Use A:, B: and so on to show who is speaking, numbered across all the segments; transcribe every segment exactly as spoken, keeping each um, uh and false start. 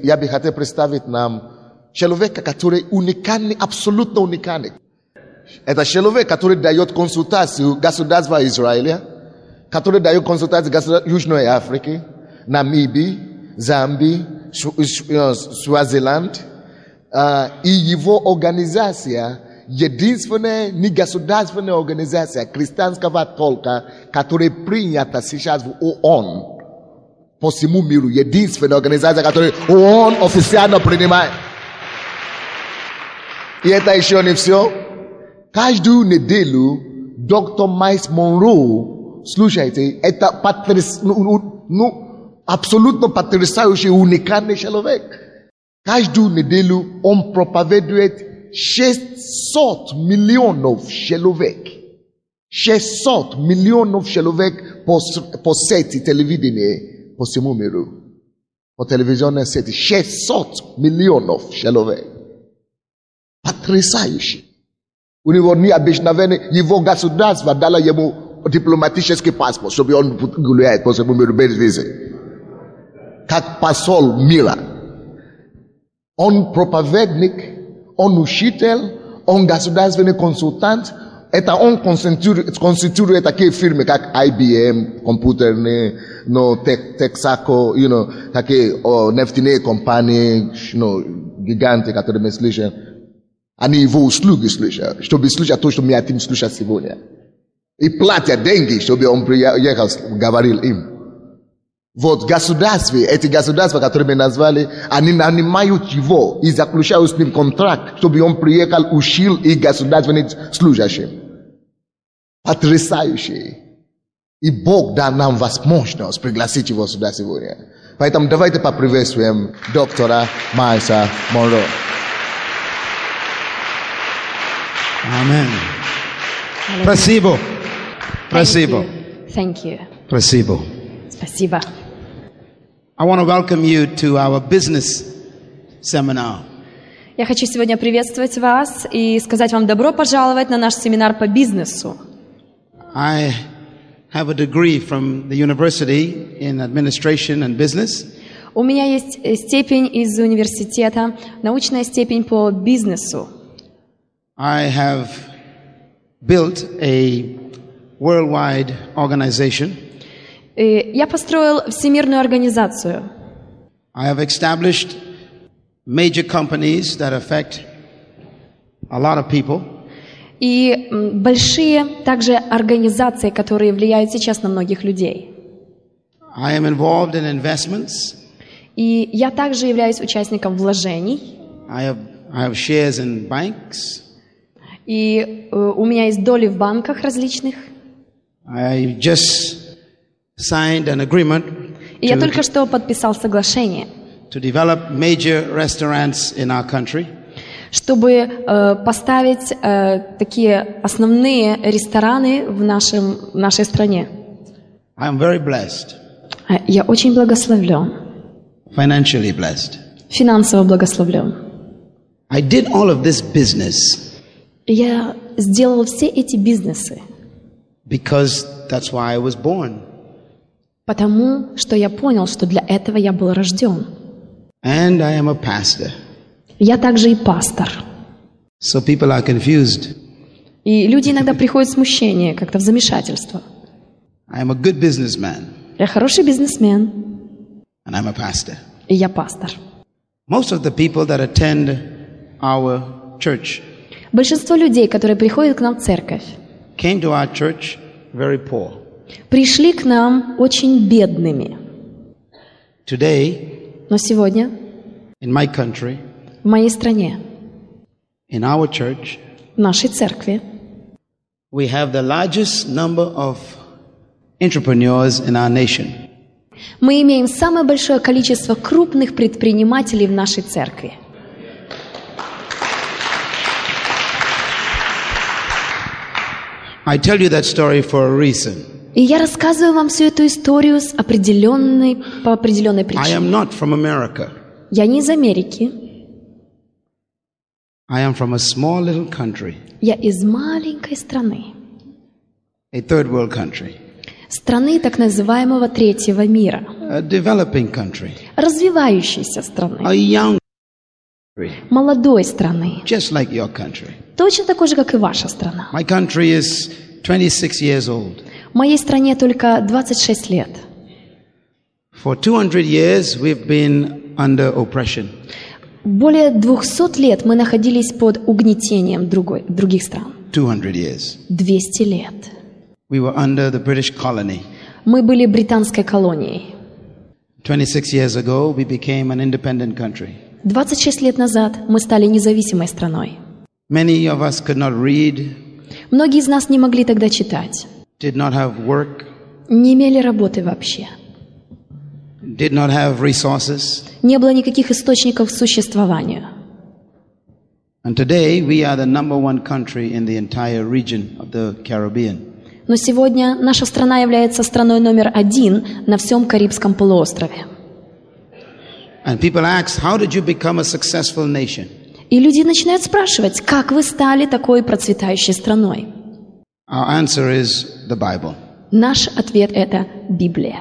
A: я бы хотел представить нам человека, который уникальный, абсолютно уникальный. Это человек, который дает консультацию государства Израиля, который дает консультацию государства Южной Африки, Намибии, Замбии, Свазиленд. И его организация, единственная негосударственная организация христианского толка, которая принята сейчас в ООН по всему миру. Единственная организация, которую ООН официально принимает. И это еще не все. Каждую неделю доктор Майлз Монро, слушайте, это потряс... ну, ну, абсолютно потрясающий, уникальный человек. Каждую неделю он проповедует шестьсот миллионов человек. шестьсот миллионов человек по, по сети телевидения по всему миру. По телевизионной сети. шестьсот миллионов человек. Потрясающий. У него необычайный, его государство дало ему дипломатический паспорт, чтобы он гуляет по всему миру без визы. Как посол мира. Он проповедник, он учитель, он государственный консультант. Это он конституирует такие фирмы, как ай би эм, компьютерные, no, Texaco, you know, такие oh, нефтяные компании, you know, гиганты, которые мы слышим. Они его услуги слышат, чтобы слышать то, что мы хотим слышать сегодня. И платят деньги, чтобы он приехал, говорил им. Вот государства, эти государства, которые мы назвали, они нанимают его и заключают с ним контракт, чтобы он приехал, учил и государственным служащим. Потрясающий. И Бог дал нам возможность пригласить его сюда сегодня. Поэтому давайте поприветствуем доктора Майлза Монро.
B: Amen. Спасибо. Спасибо.
C: Thank you.
B: Спасибо.
C: Спасибо.
B: I want to welcome you to our business seminar.
C: Я хочу сегодня приветствовать вас и сказать вам добро пожаловать на наш семинар по бизнесу.
B: I have a degree from the university in administration and business.
C: У меня есть степень из университета, научная степень по бизнесу.
B: I have built a worldwide organization.
C: И я построил всемирную организацию.
B: I have established major companies that affect a lot of people.
C: И большие также организации, которые влияют сейчас на многих людей.
B: I am involved in investments.
C: И я также являюсь участником вложений.
B: I have, I have shares in banks.
C: И э, у меня есть доли в банках различных.
B: I just signed an agreement
C: И я
B: to,
C: только что подписал соглашение,
B: to develop major restaurants in our country.
C: чтобы э, поставить э, такие основные рестораны в, нашем, в нашей стране.
B: I am very blessed,
C: Я очень благословлен,
B: financially blessed.
C: финансово благословлен.
B: I did all of this business
C: Я сделал все эти бизнесы,
B: because that's why I was born.
C: потому что я понял, что для этого я был рожден.
B: And I am a pastor.
C: Я также и пастор.
B: So people are confused.
C: И люди иногда приходят в смущение, как-то в замешательство.
B: I am a good businessman.
C: Я хороший бизнесмен,
B: And I'm a pastor.
C: и я пастор.
B: Most of the people that attend our church
C: Большинство людей, которые приходят к нам в церковь,
B: came to our church very poor.
C: пришли к нам очень бедными.
B: Today,
C: Но сегодня
B: in my country,
C: в моей стране,
B: in our church,
C: в нашей церкви,
B: we have the largest number of entrepreneurs in our nation.
C: мы имеем самое большое количество крупных предпринимателей в нашей церкви.
B: I tell you that story for a reason.
C: И я рассказываю вам всю эту историю с определенной, по определенной
B: I
C: причине.
B: am not from America.
C: Я не из Америки.
B: I am from a small little country,
C: Я из маленькой страны.
B: a third world country,
C: Страны так называемого третьего мира.
B: a developing country.
C: развивающейся страны,
B: a young country,
C: молодой страны,
B: just like your country.
C: точно такой же, как и ваша страна.
B: My country is twenty-six years old.
C: Моей стране только двадцать шесть лет.
B: For two hundred years, we've been under oppression.
C: Более двухсот лет мы находились под угнетением другой, других стран.
B: two hundred years.
C: двести лет.
B: We were under the British colony.
C: Мы были британской колонией.
B: twenty-six years ago, we became an independent country.
C: двадцать шесть лет назад мы стали независимой страной.
B: Many of us could not read,
C: Многие из нас не могли тогда читать,
B: did not have work,
C: не имели работы вообще.
B: did not have resources.
C: Не было никаких источников существования.
B: And today, we are the number one country in the entire region of the Caribbean.
C: Но сегодня наша страна является страной номер один на всем Карибском полуострове.
B: And people ask, how did you become a successful nation?
C: И люди начинают спрашивать, как вы стали такой процветающей страной?
B: Our answer is the Bible.
C: Наш ответ – это Библия.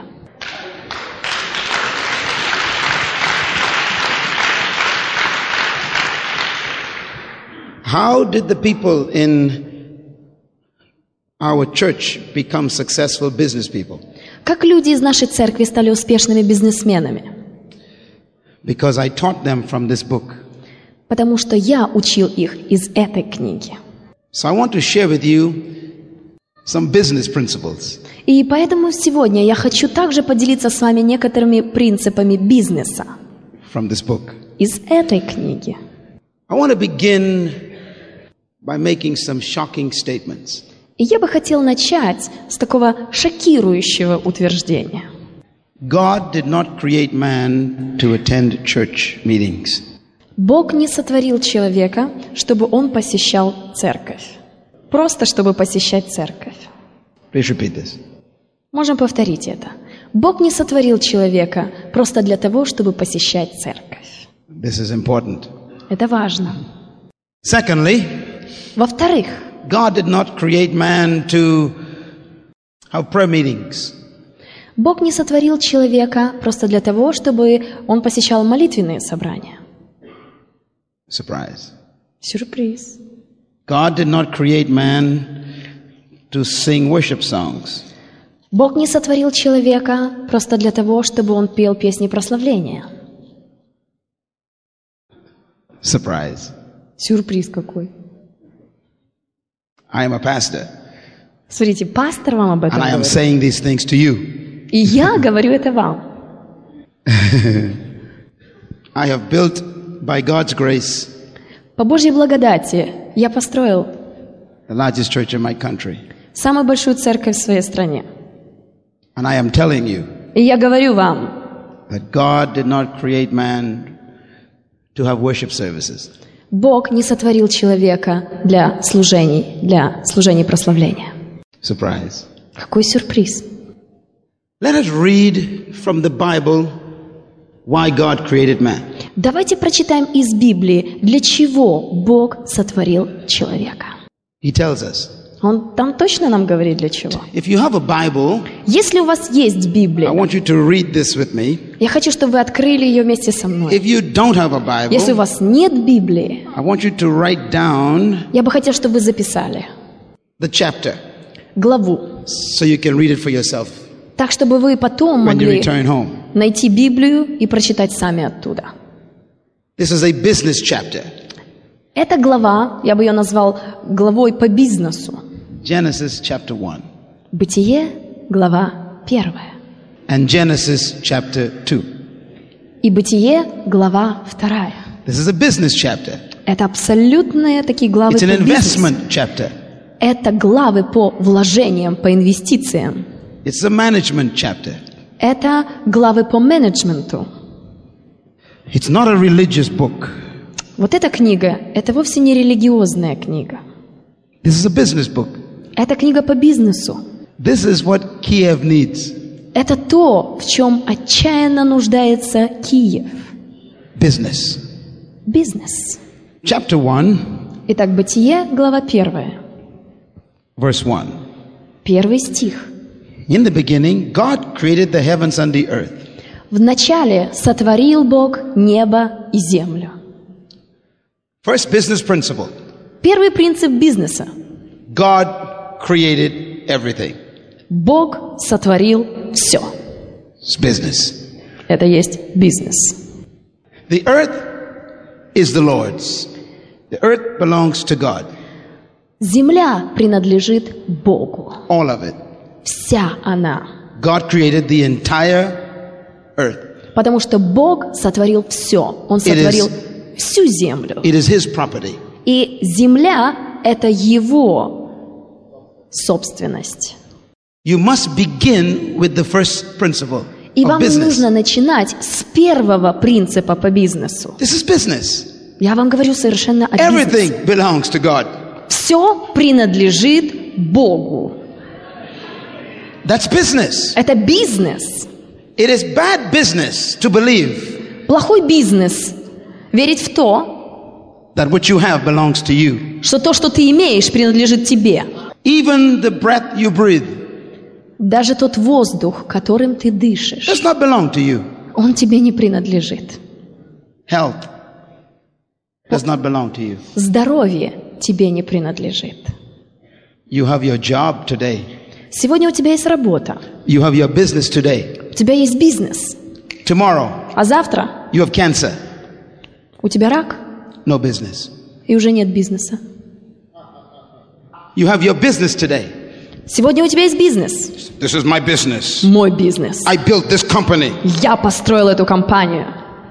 B: How did the people in our church become successful business people?
C: Как люди из нашей церкви стали успешными бизнесменами?
B: Because I taught them from this book.
C: Потому что я учил их из этой книги.
B: So I want to share with you some business principles.
C: И поэтому сегодня я хочу также поделиться с вами некоторыми принципами бизнеса
B: From this book.
C: из этой книги.
B: I want to begin by making some shocking statements.
C: И я бы хотел начать с такого шокирующего утверждения.
B: God did not create man to attend church meetings.
C: Бог не сотворил человека, чтобы он посещал церковь. Просто чтобы посещать церковь.
B: Please repeat this.
C: Можем повторить это. Бог не сотворил человека просто для того, чтобы посещать церковь.
B: This is important.
C: Это важно.
B: Secondly,
C: Во-вторых,
B: God did not create man to have prayer meetings.
C: Бог не сотворил человека просто для того, чтобы он посещал молитвенные собрания.
B: Surprise.
C: Сюрприз.
B: God did not create man to sing worship songs.
C: Бог не сотворил человека просто для того, чтобы он пел песни прославления.
B: Surprise.
C: Сюрприз какой.
B: I am a pastor,
C: Смотрите, пастор вам об этом
B: and I am
C: говорит.
B: saying these things to you.
C: И я говорю это вам.
B: I have built, by God's grace,
C: По Божьей благодати я построил
B: the largest church in my country.
C: самую большую церковь в своей стране.
B: And I am telling you
C: И я говорю вам,
B: that God did not create man to have worship services.
C: Бог не сотворил человека для служений, для служений прославления.
B: Surprise.
C: Какой сюрприз.
B: Let us read from the Bible why God created man.
C: Давайте прочитаем из Библии, для чего Бог сотворил человека.
B: He tells us,
C: Он там точно нам говорит, для чего.
B: if you have a Bible,
C: Если у вас есть
B: I
C: Библия,
B: want you to read this with me.
C: я хочу, чтобы вы открыли ее вместе со мной.
B: If you don't have a
C: Если у
B: Bible,
C: вас нет Библии,
B: I want you to write down
C: я бы хотел, чтобы вы записали
B: the chapter
C: главу,
B: so you can read it for yourself
C: так, чтобы вы потом
B: when you
C: могли
B: return home.
C: найти Библию и прочитать сами оттуда.
B: This is a business chapter.
C: Эта глава, я бы ее назвал главой по бизнесу.
B: Genesis chapter one
C: Бытие, глава первая.
B: and Genesis chapter two.
C: И Бытие, глава вторая.
B: This is a business chapter.
C: Это абсолютные такие главы
B: It's
C: по
B: an
C: бизнесу.
B: investment chapter.
C: Это главы по вложениям, по инвестициям.
B: It's a management chapter.
C: Это главы по менеджменту.
B: It's not a religious book.
C: Вот эта книга, это вовсе не религиозная книга.
B: This is a business book.
C: Это книга по бизнесу.
B: This is what Kiev needs.
C: Это то, в чем отчаянно нуждается Киев.
B: Business.
C: Бизнес.
B: Chapter one,
C: Итак, Бытие, глава первая.
B: verse one.
C: Первый стих.
B: In the beginning, God created the heavens and the earth.
C: Вначале сотворил Бог небо и землю.
B: First business principle.
C: Первый принцип бизнеса.
B: God created everything.
C: Бог сотворил все.
B: It's business.
C: Это есть бизнес.
B: The earth is the Lord's. The earth belongs to God.
C: Земля принадлежит Богу.
B: All of it.
C: Вся она.
B: God created the entire earth.
C: Потому что Бог сотворил все. Он сотворил всю землю.
B: It is His property.
C: И земля – это Его собственность.
B: You must begin with the first principle
C: И
B: of
C: вам
B: business.
C: нужно начинать с первого принципа по бизнесу.
B: This is business.
C: Я вам говорю совершенно о бизнесе.
B: Everything belongs to God.
C: Все принадлежит Богу.
B: That's business.
C: Это бизнес.
B: It is bad business to believe
C: Плохой бизнес – верить в то,
B: that what you have belongs to you.
C: что то, что ты имеешь, принадлежит тебе.
B: Even the breath you breathe
C: Даже тот воздух, которым ты дышишь,
B: does not belong to you.
C: он тебе не принадлежит.
B: Health does not belong to you.
C: Здоровье тебе не принадлежит.
B: You have your job today.
C: Сегодня у тебя есть работа,
B: You have your business today.
C: у тебя есть бизнес,
B: Tomorrow,
C: а завтра
B: you have cancer.
C: у тебя рак,
B: No business.
C: и уже нет бизнеса.
B: You have your business today.
C: Сегодня у тебя есть бизнес,
B: This is my business.
C: мой бизнес.
B: I built this company.
C: Я построил эту компанию.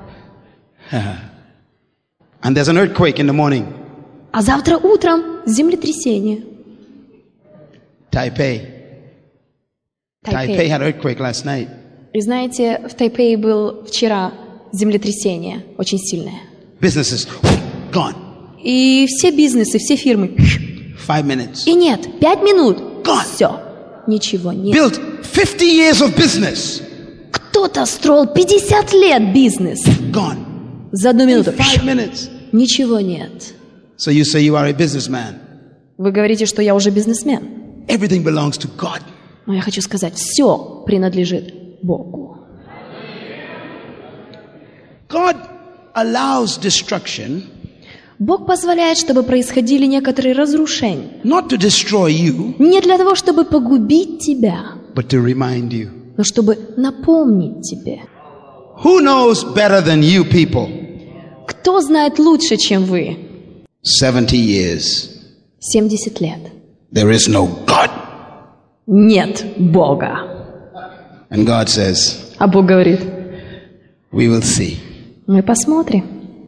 B: And there's an earthquake in the morning.
C: А завтра утром землетрясение.
B: Taipei. Taipei
C: Тайпей.
B: had an earthquake last night.
C: И знаете, в Тайпее был вчера землетрясение, очень сильное.
B: Businesses gone.
C: И все бизнесы, все фирмы.
B: Five minutes.
C: И нет, пять минут.
B: Gone.
C: Все. Ничего нет.
B: Built fifty years of business.
C: Кто-то строил пятьдесят лет бизнес.
B: Gone.
C: За одну минуту.
B: Five minutes.
C: Ничего нет.
B: So you say you are a businessman.
C: Вы говорите, что я уже бизнесмен.
B: Everything belongs to God.
C: Но я хочу сказать, все принадлежит Богу.
B: God allows destruction
C: Бог позволяет, чтобы происходили некоторые разрушения.
B: not to destroy you,
C: Не для того, чтобы погубить тебя,
B: but to remind you.
C: но чтобы напомнить тебе.
B: Who knows better than you people?
C: Кто знает лучше, чем вы?
B: seventy years.
C: семьдесят лет.
B: There is no God.
C: Нет Бога.
B: And God says,
C: А Бог говорит,
B: we will see.
C: мы посмотрим.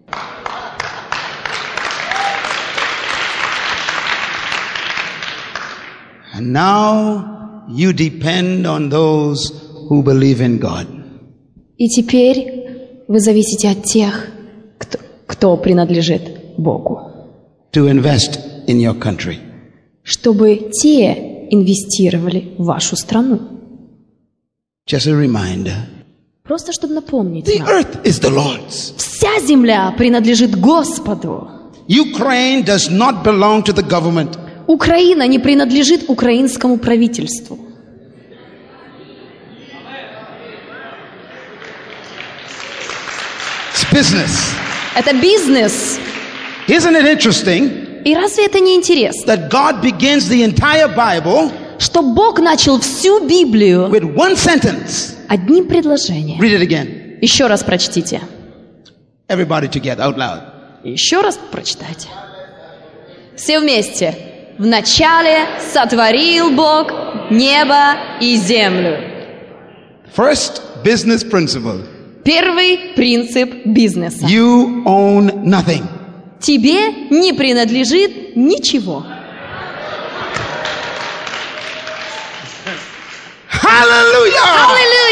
B: And now you depend on those who believe in God.
C: И теперь вы зависите от тех, кто, кто принадлежит Богу,
B: To invest in your country.
C: чтобы те инвестировали в вашу страну.
B: Just a reminder.
C: Просто чтобы напомнить
B: The
C: нам.
B: earth is the Lord's.
C: Вся земля принадлежит Господу.
B: Ukraine does not belong to the government.
C: Украина не принадлежит украинскому правительству.
B: It's business.
C: Это бизнес.
B: Isn't it interesting
C: И разве это не интересно,
B: that God begins the entire Bible
C: что Бог начал всю Библию
B: with one sentence?
C: одним предложением?
B: Read it again.
C: Еще раз прочтите.
B: Everybody together, out loud.
C: Еще раз прочитайте. Все вместе. Вначале сотворил Бог небо и землю.
B: First business principle.
C: Первый принцип бизнеса.
B: You own nothing.
C: Тебе не принадлежит ничего.
B: Hallelujah!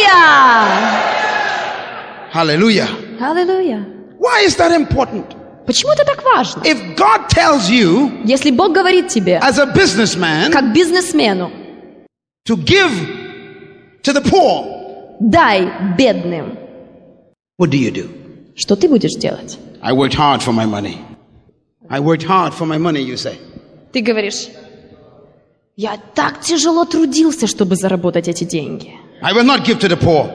C: Аллилуйя!
B: Hallelujah.
C: Аллилуйя!
B: Why is that important?
C: Почему это так важно?
B: If God tells you,
C: Если Бог говорит тебе,
B: as a businessman,
C: как бизнесмену,
B: to give to the poor,
C: дай бедным,
B: what do you do?
C: что ты будешь делать?
B: I worked hard for my money. I worked hard for my money, you say.
C: Ты говоришь, я так тяжело трудился, чтобы заработать эти деньги.
B: I will not give to the poor.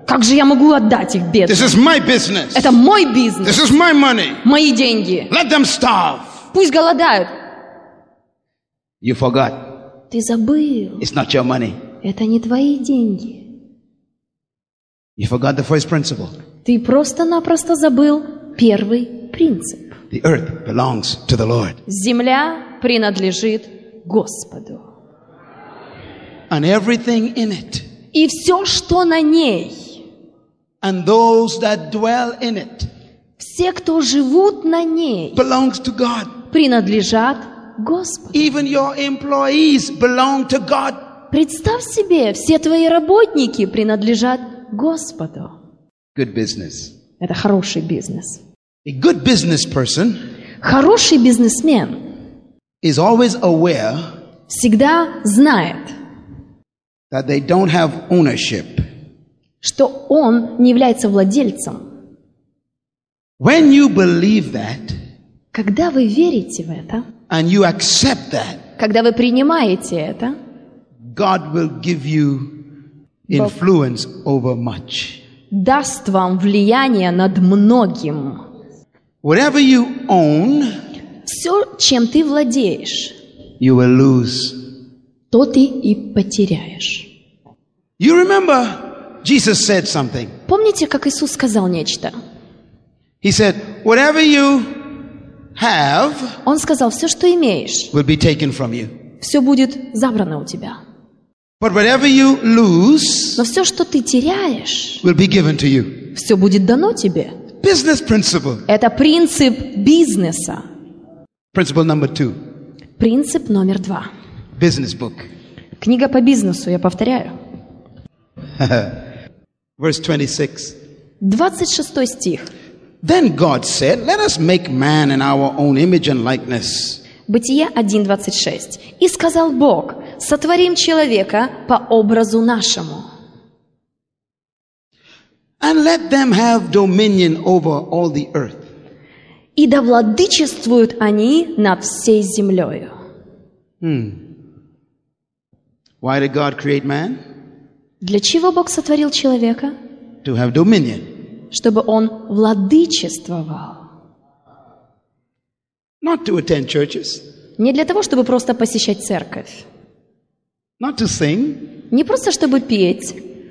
C: Как же я могу отдать их бедным?
B: This is my business.
C: Это мой бизнес,
B: This is my money.
C: мои деньги.
B: Let them starve.
C: Пусть голодают.
B: You forgot.
C: Ты забыл.
B: It's not your money.
C: Это не твои деньги.
B: You forgot the first principle.
C: Ты просто-напросто забыл первый принцип.
B: The earth belongs to the Lord.
C: Земля принадлежит Господу.
B: And everything in it.
C: И все, что на ней,
B: And those that dwell in it.
C: все, кто живут на ней,
B: Belongs to God.
C: принадлежат Господу.
B: Even your employees belong to God.
C: Представь себе, все твои работники принадлежат Господу.
B: Good business.
C: Это хороший бизнес.
B: A good business person
C: Хороший бизнесмен
B: is always aware
C: всегда знает,
B: that they don't have ownership.
C: что он не является владельцем.
B: When you believe that
C: Когда вы верите в это,
B: and you accept that,
C: когда вы принимаете это,
B: God will give you influence over much.
C: даст вам влияние над многим.
B: Whatever you own,
C: Все, чем ты владеешь,
B: you will lose.
C: то ты и потеряешь.
B: You remember Jesus said something.
C: Помните, как Иисус сказал нечто?
B: He said, whatever you have
C: Он сказал, все, что имеешь,
B: will be taken from you.
C: все будет забрано у тебя.
B: But whatever you lose
C: Но все, что ты теряешь,
B: will be given to you.
C: все будет дано тебе.
B: Business principle.
C: Это принцип бизнеса.
B: Principle number two.
C: Принцип номер два.
B: Business book.
C: Книга по бизнесу, я повторяю.
B: Verse twenty-six.
C: двадцать шестой стих.
B: Then God said, let us make man in our own image and likeness.
C: Бытие один двадцать шесть. «И сказал Бог, сотворим человека по образу нашему,
B: And let them have dominion over all the earth.
C: и да владычествуют они над всей землею».
B: Why did God create man?
C: Для чего Бог сотворил человека?
B: To have dominion.
C: Чтобы он владычествовал.
B: Not to attend churches.
C: Не для того, чтобы просто посещать церковь.
B: Not to sing.
C: Не просто, чтобы петь.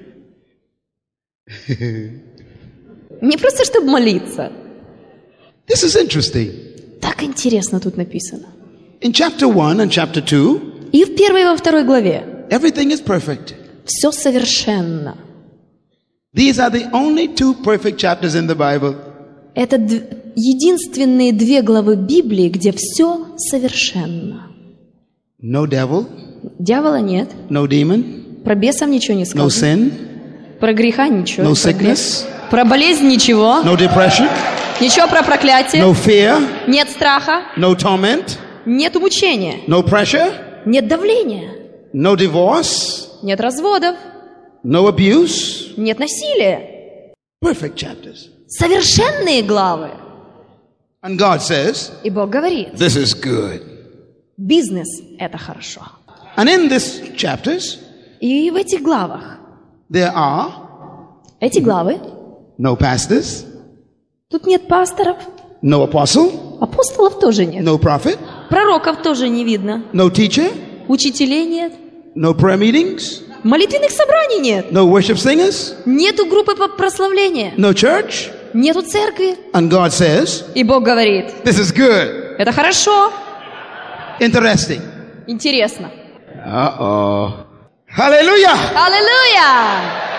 C: Не просто, чтобы молиться.
B: This is interesting.
C: Так интересно тут написано.
B: In chapter one and chapter two,
C: И в первой, и во второй главе
B: everything is perfect.
C: все совершенно.
B: These are the only two perfect chapters in the Bible.
C: Это д- единственные две главы Библии, где все совершенно.
B: No devil,
C: Дьявола нет,
B: no demon,
C: про бесов ничего не
B: no
C: сказано,
B: sin,
C: про греха ничего,
B: no
C: про, грех.
B: sickness,
C: Про болезнь ничего,
B: no depression,
C: ничего про проклятие,
B: no fear,
C: нет страха,
B: no torment,
C: нет мучения,
B: no pressure,
C: нет давления,
B: no divorce,
C: нет разводов,
B: no abuse.
C: нет насилия.
B: Perfect chapters.
C: Совершенные главы.
B: And God says,
C: И Бог говорит,
B: this is good.
C: бизнес – это хорошо.
B: And in these chapters,
C: И в этих главах,
B: there are
C: эти главы,
B: no pastors,
C: тут нет пасторов,
B: no apostle,
C: апостолов тоже нет,
B: no prophet,
C: пророков тоже не видно,
B: no teacher,
C: учителей нет,
B: no prayer meetings,
C: молитвенных собраний нет,
B: no worship singers,
C: нету группы по прославлению,
B: no church.
C: нету церкви.
B: And God says,
C: И Бог говорит,
B: this is good.
C: это хорошо,
B: Interesting.
C: интересно.
B: Uh-oh. Hallelujah.
C: Аллилуйя!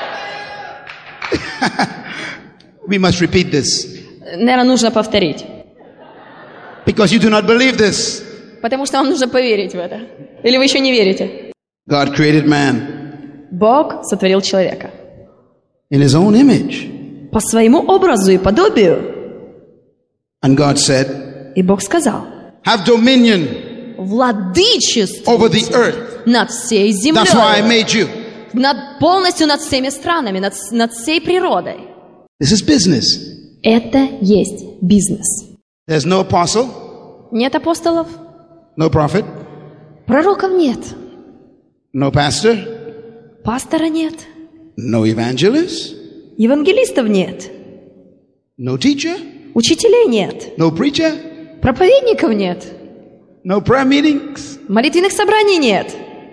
B: We must repeat this
C: Наверное, нужно повторить,
B: because you do not believe this.
C: потому что вам нужно поверить в это. Или вы еще не верите?
B: God created man
C: Бог сотворил человека
B: in his own image.
C: по своему образу и подобию.
B: And God said,
C: И Бог сказал,
B: have dominion
C: владычествуйте
B: over the earth.
C: над всей
B: That's why I
C: землей,
B: made you.
C: над, полностью над всеми странами, над, над всей природой.
B: This is business.
C: Это есть бизнес.
B: There's no apostle,
C: Нет апостолов,
B: no prophet,
C: пророков нет,
B: no pastor,
C: пастора нет,
B: no evangelist,
C: Евангелистов нет.
B: No teacher,
C: Учителей нет.
B: no preacher,
C: Проповедников нет.
B: no prayer meetings,
C: Молитвенных собраний нет.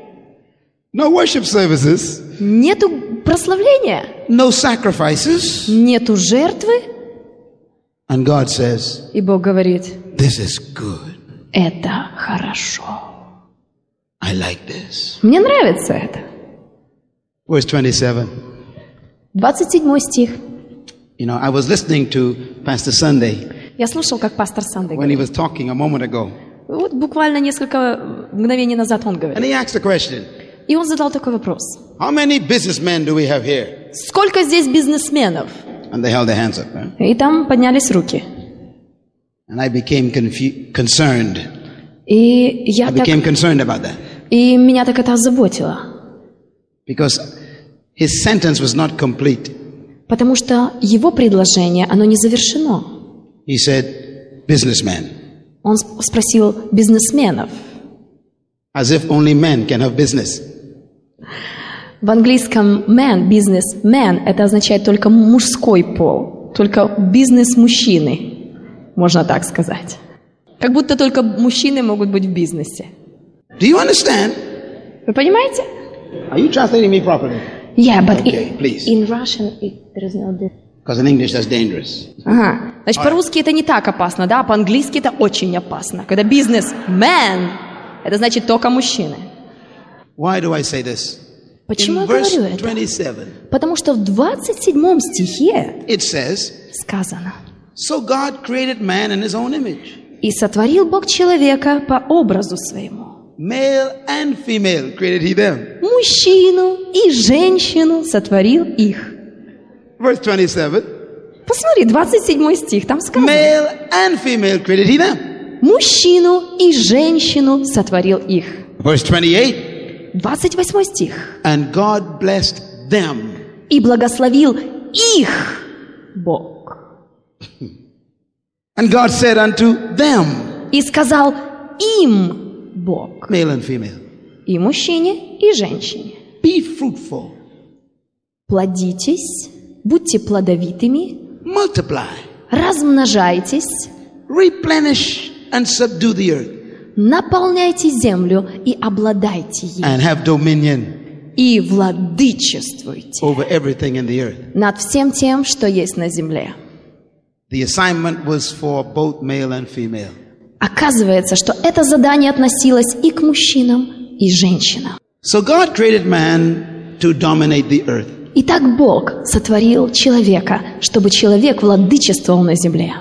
B: no worship services,
C: Нету прославления.
B: no sacrifices.
C: Нету жертвы.
B: And God says,
C: И Бог говорит,
B: this is good.
C: это хорошо.
B: I like this.
C: Мне нравится это.
B: Verse twenty-seven.
C: двадцать седьмой стих.
B: You know, I was listening to Pastor Sunday
C: Я слушал, как пастор Сандей
B: when he
C: говорит.
B: was talking a moment ago.
C: Вот буквально несколько мгновений назад он
B: And
C: говорит.
B: he asked a question.
C: И он задал такой вопрос.
B: How many businessmen do we have here?
C: Сколько здесь бизнесменов?
B: And they held their hands up. Right?
C: И там поднялись руки.
B: And I became confu- concerned.
C: И я
B: I
C: так,
B: became concerned about that.
C: и меня так это озаботило.
B: Because his sentence was not complete.
C: Потому что его предложение, оно не завершено.
B: He said, businessmen.
C: Он сп- спросил бизнесменов.
B: As if only men can have business.
C: В английском man, бизнес, man, это означает только мужской пол, только бизнес мужчины, можно так сказать. Как будто только мужчины могут быть в бизнесе.
B: Do you understand?
C: Вы понимаете?
B: Are you translating me properly?
C: Yeah, but
B: Okay,
C: it-
B: please.
C: in Russian it, there is no difference.
B: Because in English that's dangerous.
C: Ага. Значит, по-русски это не так опасно, да, а по-английски это очень опасно. Когда бизнес man, это значит только мужчины.
B: Why do I say this?
C: Почему
B: In
C: я говорю
B: verse
C: это?
B: twenty-seven,
C: Потому что в двадцать седьмом стихе
B: it says,
C: сказано:
B: so God created man in his own image.
C: «И сотворил Бог человека по образу своему».
B: Male and female created he them.
C: Мужчину и женщину сотворил их.
B: Verse twenty-seven,
C: Посмотри, двадцать седьмой стих, там сказано.
B: male and female created he them.
C: Мужчину и женщину сотворил их.
B: Verse twenty-eight,
C: двадцать восьмой стих.
B: and God blessed them.
C: И благословил их Бог.
B: And God said unto them,
C: И сказал им Бог.
B: male and female,
C: И мужчине, и женщине.
B: be fruitful,
C: Плодитесь, будьте плодовитыми,
B: multiply,
C: размножайтесь,
B: replenish and subdue the earth,
C: наполняйте землю и обладайте ей.
B: and have dominion
C: И владычествуйте
B: over everything in the earth.
C: над всем тем, что есть на земле.
B: The assignment was for both male and female.
C: Оказывается, что это задание относилось и к мужчинам, и женщинам.
B: So God created man to dominate the earth.
C: Итак, Бог сотворил человека, чтобы человек владычествовал на земле.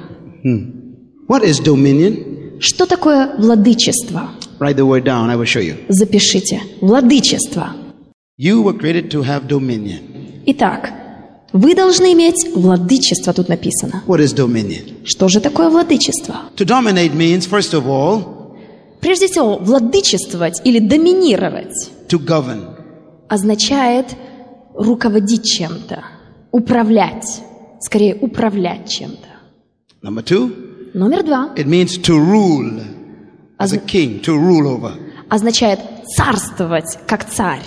B: What is dominion?
C: Что такое владычество?
B: Write the word down, I will show you.
C: Запишите. Владычество.
B: You were created to have dominion.
C: Итак, вы должны иметь владычество, тут написано.
B: What is dominion?
C: Что же такое владычество?
B: To dominate means, first of all,
C: Прежде всего, владычествовать или доминировать
B: to govern.
C: означает руководить чем-то, управлять, скорее управлять чем-то.
B: Number two,
C: Номер два
B: it means to rule as a king, to rule over.
C: означает царствовать как царь.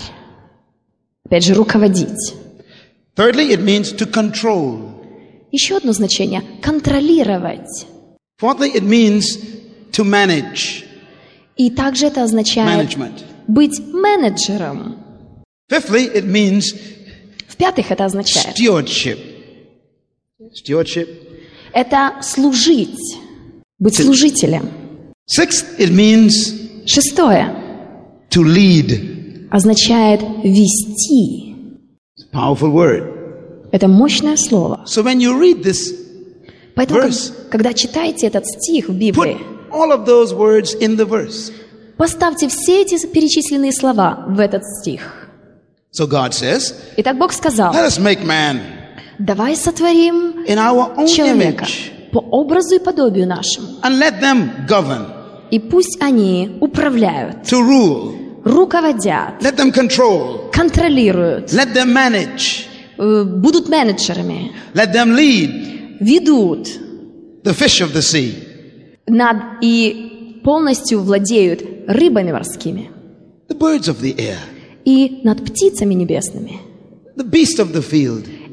C: Опять же, руководить.
B: Thirdly, it means to control.
C: Еще одно значение – контролировать.
B: Fourthly, it means to manage,
C: И также это означает
B: management.
C: быть менеджером.
B: Fifthly, it means
C: В-пятых, это означает
B: stewardship. Stewardship.
C: это служить, быть служителем.
B: Sixth, it means
C: Шестое
B: to lead.
C: означает вести.
B: It's a powerful word.
C: Это мощное слово.
B: So when you read this,
C: Поэтому,
B: Verse.
C: как- когда читаете этот стих в
B: put
C: Библии,
B: all of those words in the verse.
C: поставьте все эти перечисленные слова в этот стих.
B: So God says,
C: Итак, Бог сказал:
B: let us make man
C: давай сотворим
B: in our own
C: человека
B: image
C: по образу и подобию нашему,
B: and let them govern,
C: и пусть они управляют,
B: to rule,
C: руководят,
B: let them control,
C: контролируют,
B: let them manage,
C: э, будут менеджерами,
B: let them lead
C: ведут
B: the fish of the sea,
C: над и полностью владеют рыбами морскими
B: the birds of the air,
C: и над птицами небесными
B: the beasts of the field,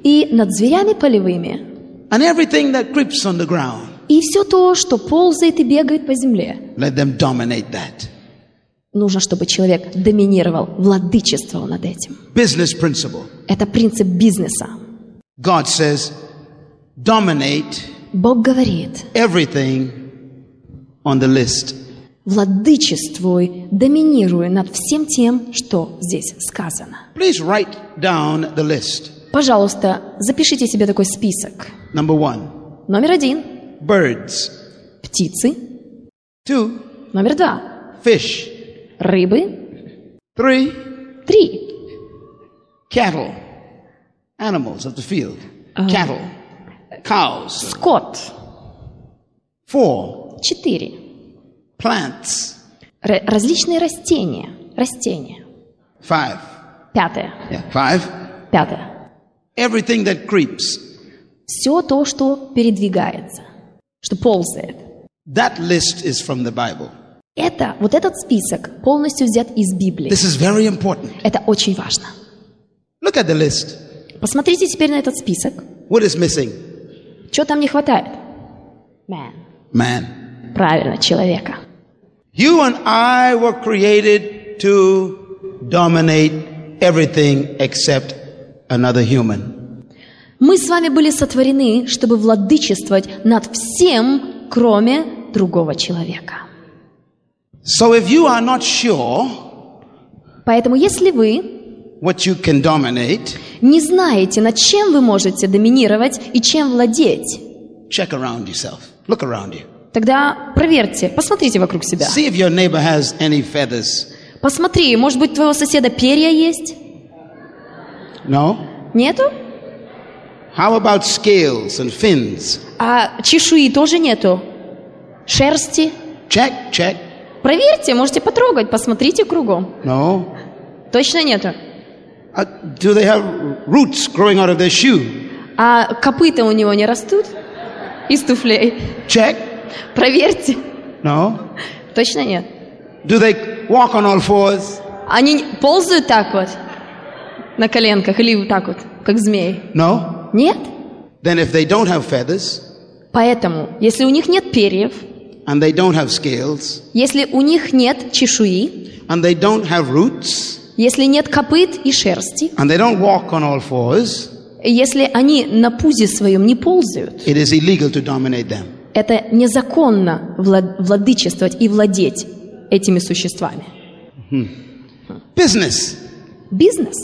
C: и над зверями полевыми,
B: and everything that creeps on the ground.
C: и все то, что ползает и бегает по земле.
B: Let them dominate that.
C: Нужно, чтобы человек доминировал, владычествовал над этим.
B: Business principle.
C: Это принцип бизнеса.
B: God says, dominate
C: Бог говорит:
B: everything on the list.
C: владычествуй, доминируй над всем тем, что здесь сказано.
B: Please write down the list.
C: Пожалуйста, запишите себе такой список.
B: Number one,
C: Номер один
B: birds.
C: – птицы.
B: Two,
C: Номер два
B: fish.
C: – рыбы.
B: Three,
C: Три
B: cattle. Animals of the field.
C: Uh,
B: Cattle. Cows.
C: – скот.
B: Four,
C: Четыре –
B: plants.
C: Р- различные растения. Растения.
B: Five.
C: Пятое.
B: Yeah, five.
C: Пятое.
B: Everything that creeps.
C: Все то, что передвигается, что ползает.
B: That list is from the Bible.
C: Это, вот этот список полностью взят из Библии.
B: This is very important.
C: Это очень важно.
B: Look at the list.
C: Посмотрите теперь на этот список.
B: What is missing?
C: Чего там не хватает? Man.
B: Man.
C: Правильно, человека.
B: You and I were created to dominate everything except another human.
C: Мы с вами были сотворены, чтобы владычествовать над всем, кроме другого человека.
B: So if you are not sure
C: Поэтому, если вы
B: what you can dominate,
C: не знаете, над чем вы можете доминировать и чем владеть,
B: check around yourself. Look around you.
C: тогда проверьте, посмотрите вокруг себя.
B: See if your neighbor has any feathers.
C: Посмотри, может быть, у твоего соседа перья есть?
B: No?
C: Нету?
B: How about scales and fins?
C: А чешуи тоже нету? Шерсти?
B: Check, check.
C: Проверьте, можете потрогать, посмотрите кругом.
B: No?
C: Точно нету.
B: Uh, do they have roots growing out of their shoe?
C: А копыта у него не растут из туфлей?
B: Check.
C: Проверьте.
B: No?
C: Точно нет.
B: Do they walk on all fours?
C: Они ползают так вот, на коленках, или вот так вот, как змеи?
B: No?
C: Нет.
B: Then if they don't have feathers
C: Поэтому, если у них нет перьев,
B: and they don't have scales
C: если у них нет чешуи,
B: and they don't have roots
C: если нет копыт и шерсти,
B: and they don't walk on all fours,
C: если они на пузе своем не ползают,
B: it is illegal to dominate them.
C: это незаконно вла- владычествовать и владеть этими существами.
B: Business.
C: Бизнес.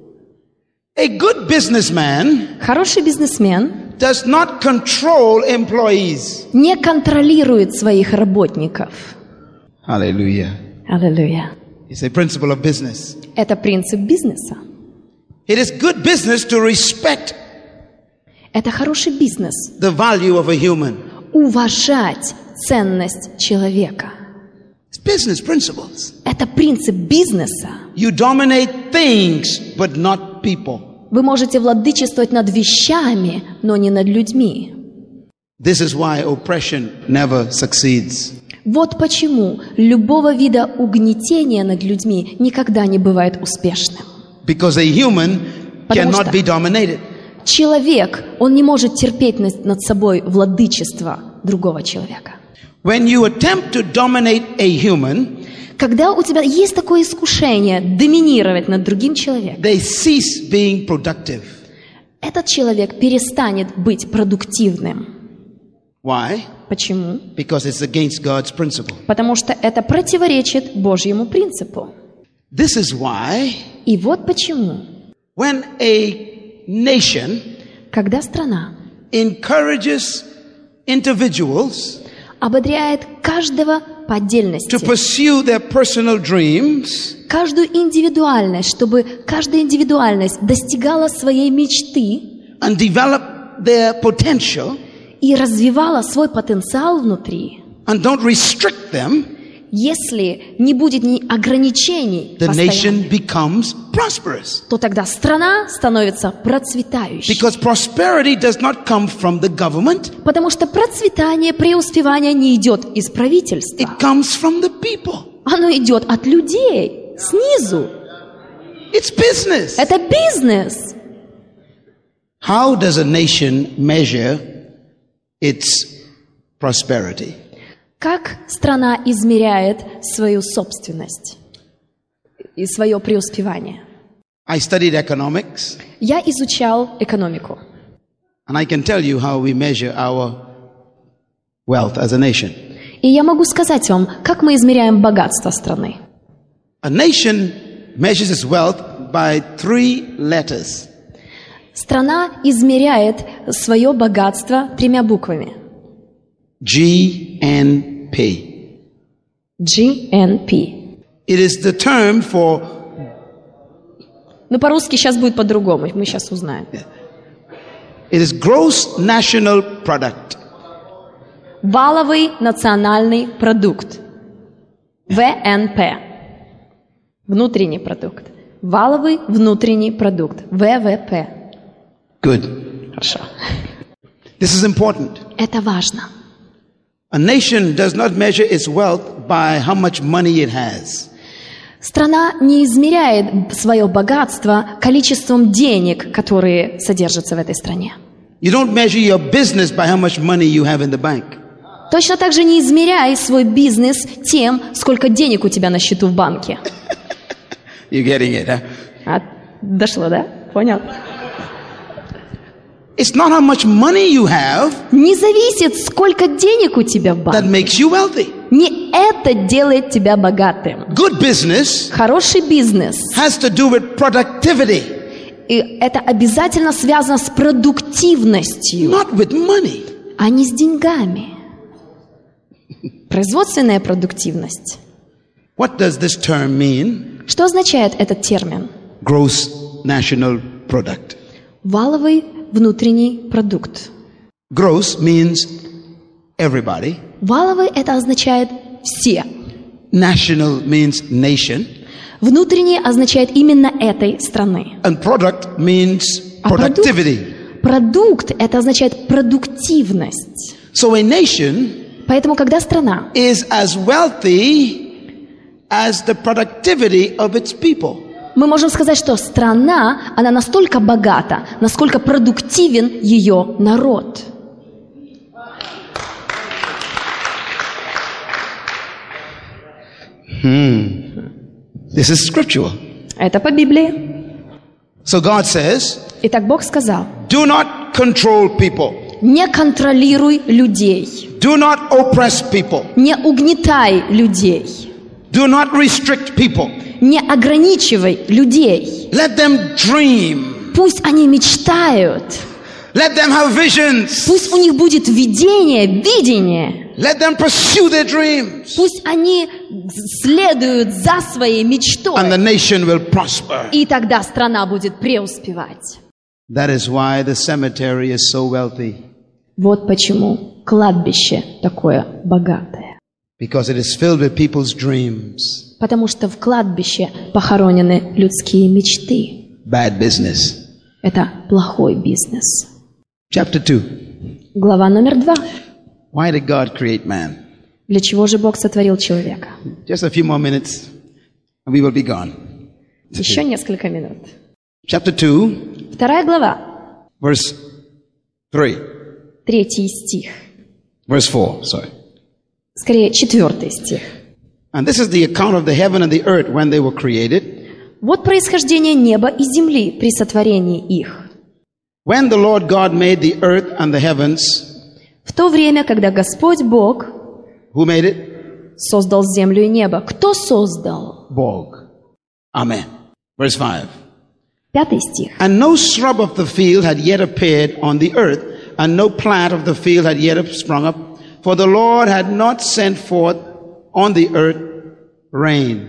B: A good businessman
C: Хороший бизнесмен
B: does not control employees.
C: не контролирует своих работников.
B: Hallelujah.
C: Аллилуйя.
B: It's a principle of business.
C: Это принцип бизнеса.
B: It is good business to respect
C: Это хороший бизнес.
B: the value of a human.
C: Уважать ценность человека.
B: It's business principles.
C: Это принцип бизнеса.
B: You dominate things, but not people.
C: Вы можете владычествовать над вещами, но не над людьми.
B: This is why oppression never succeeds.
C: Вот почему любого вида угнетения над людьми никогда не бывает успешным.
B: Because a human
C: Потому
B: cannot
C: что-
B: be dominated.
C: Человек, он не может терпеть над над собой владычество другого человека.
B: When you attempt to dominate a human,
C: Когда у тебя есть такое искушение доминировать над другим человеком,
B: they cease being productive.
C: этот человек перестанет быть продуктивным.
B: Why?
C: Почему?
B: Because it's against God's principle.
C: Потому что это противоречит Божьему принципу.
B: This is why
C: И вот почему,
B: when a nation
C: когда страна
B: encourages individuals
C: ободряет каждого по
B: to
C: отдельности,
B: pursue their personal dreams,
C: каждую индивидуальность, чтобы каждая индивидуальность достигала своей мечты
B: and develop their potential,
C: и развивала свой потенциал внутри,
B: and don't restrict them,
C: если не будет ни ограничений
B: the
C: постоянных,
B: nation becomes prosperous.
C: то тогда страна становится процветающей.
B: Because prosperity does not come from the government,
C: Потому что процветание, преуспевание не идет из правительства.
B: it comes from the people.
C: Оно идет от людей, снизу.
B: It's business.
C: Это бизнес.
B: How does a nation measure its prosperity?
C: Как страна измеряет свою собственность и свое преуспевание?
B: I studied economics,
C: Я изучал экономику.
B: and I can tell you how we measure our wealth as a nation.
C: И я могу сказать вам, как мы измеряем богатство страны.
B: A nation measures its wealth by three letters.
C: Страна измеряет свое богатство тремя буквами.
B: G N P.
C: G N P.
B: It is the term for,
C: Ну, по-русски сейчас будет по-другому, мы сейчас узнаем.
B: it is gross national product.
C: Валовый национальный продукт. вэ эн пэ. Внутренний продукт. Валовый внутренний продукт. вэ вэ пэ.
B: Good.
C: Хорошо.
B: This is important.
C: Это важно.
B: A nation does not measure its wealth by how much money it has.
C: Страна не измеряет свое богатство количеством денег, которые содержатся в этой стране.
B: You don't measure your business by how much money you have in the bank.
C: Точно так же не измеряй свой бизнес тем, сколько денег у тебя на счету в банке.
B: You're getting it, huh?
C: А, дошло, да? Понял?
B: It's not how much money you have
C: Не зависит, сколько денег у тебя в
B: that
C: банке.
B: makes you wealthy.
C: Не это делает тебя богатым.
B: Good business
C: Хороший бизнес,
B: has to do with productivity,
C: и это обязательно связано с продуктивностью,
B: not with money.
C: а не с деньгами. Производственная продуктивность.
B: What does this term mean?
C: Что означает этот термин?
B: Gross national product.
C: Валовый внутренний продукт.
B: Gross means everybody.
C: Валовый это означает все.
B: National means nation.
C: Внутренний означает именно этой страны.
B: And product means
C: А продукт,
B: productivity.
C: продукт это означает продуктивность.
B: So a nation
C: Поэтому, когда страна
B: is as wealthy as the productivity of its people.
C: мы можем сказать, что страна, она настолько богата, насколько продуктивен ее народ.
B: This is scriptural.
C: Это по Библии.
B: So God says,
C: Итак, Бог сказал,
B: do not control people.
C: не контролируй людей,
B: Do not oppress people.
C: не угнетай людей,
B: Do not restrict people.
C: не ограничивай людей.
B: Let them dream.
C: Пусть они мечтают,
B: Let them have visions.
C: пусть у них будет видение, видение.
B: Let them pursue their dreams.
C: Пусть они следуют за своей мечтой,
B: And the nation will prosper.
C: и тогда страна будет преуспевать.
B: That is why the cemetery is so wealthy.
C: Вот почему кладбище такое богатое.
B: Because it is filled with people's dreams.
C: Потому что в кладбище похоронены людские мечты.
B: Bad business.
C: Это плохой бизнес.
B: Chapter two.
C: Глава номер два.
B: Why did God create man?
C: Для чего же Бог сотворил человека?
B: Just a few more minutes and we will be gone.
C: Еще несколько минут.
B: Chapter two,
C: Вторая глава,
B: verse three.
C: третий стих.
B: Verse four, sorry.
C: Скорее, четвертый стих.
B: And this is the account of the heaven and the earth when they were created.
C: Вот происхождение неба и земли при сотворении их.
B: When the Lord God made the earth and the heavens,
C: В то время, когда Господь Бог
B: who made it?
C: создал землю и небо. Кто создал?
B: Bog. Amen. Verse five.
C: Пятый стих.
B: And no shrub of the field had yet appeared on the earth, and no plant of the field had yet sprung up, for the Lord had not sent forth on the earth rain.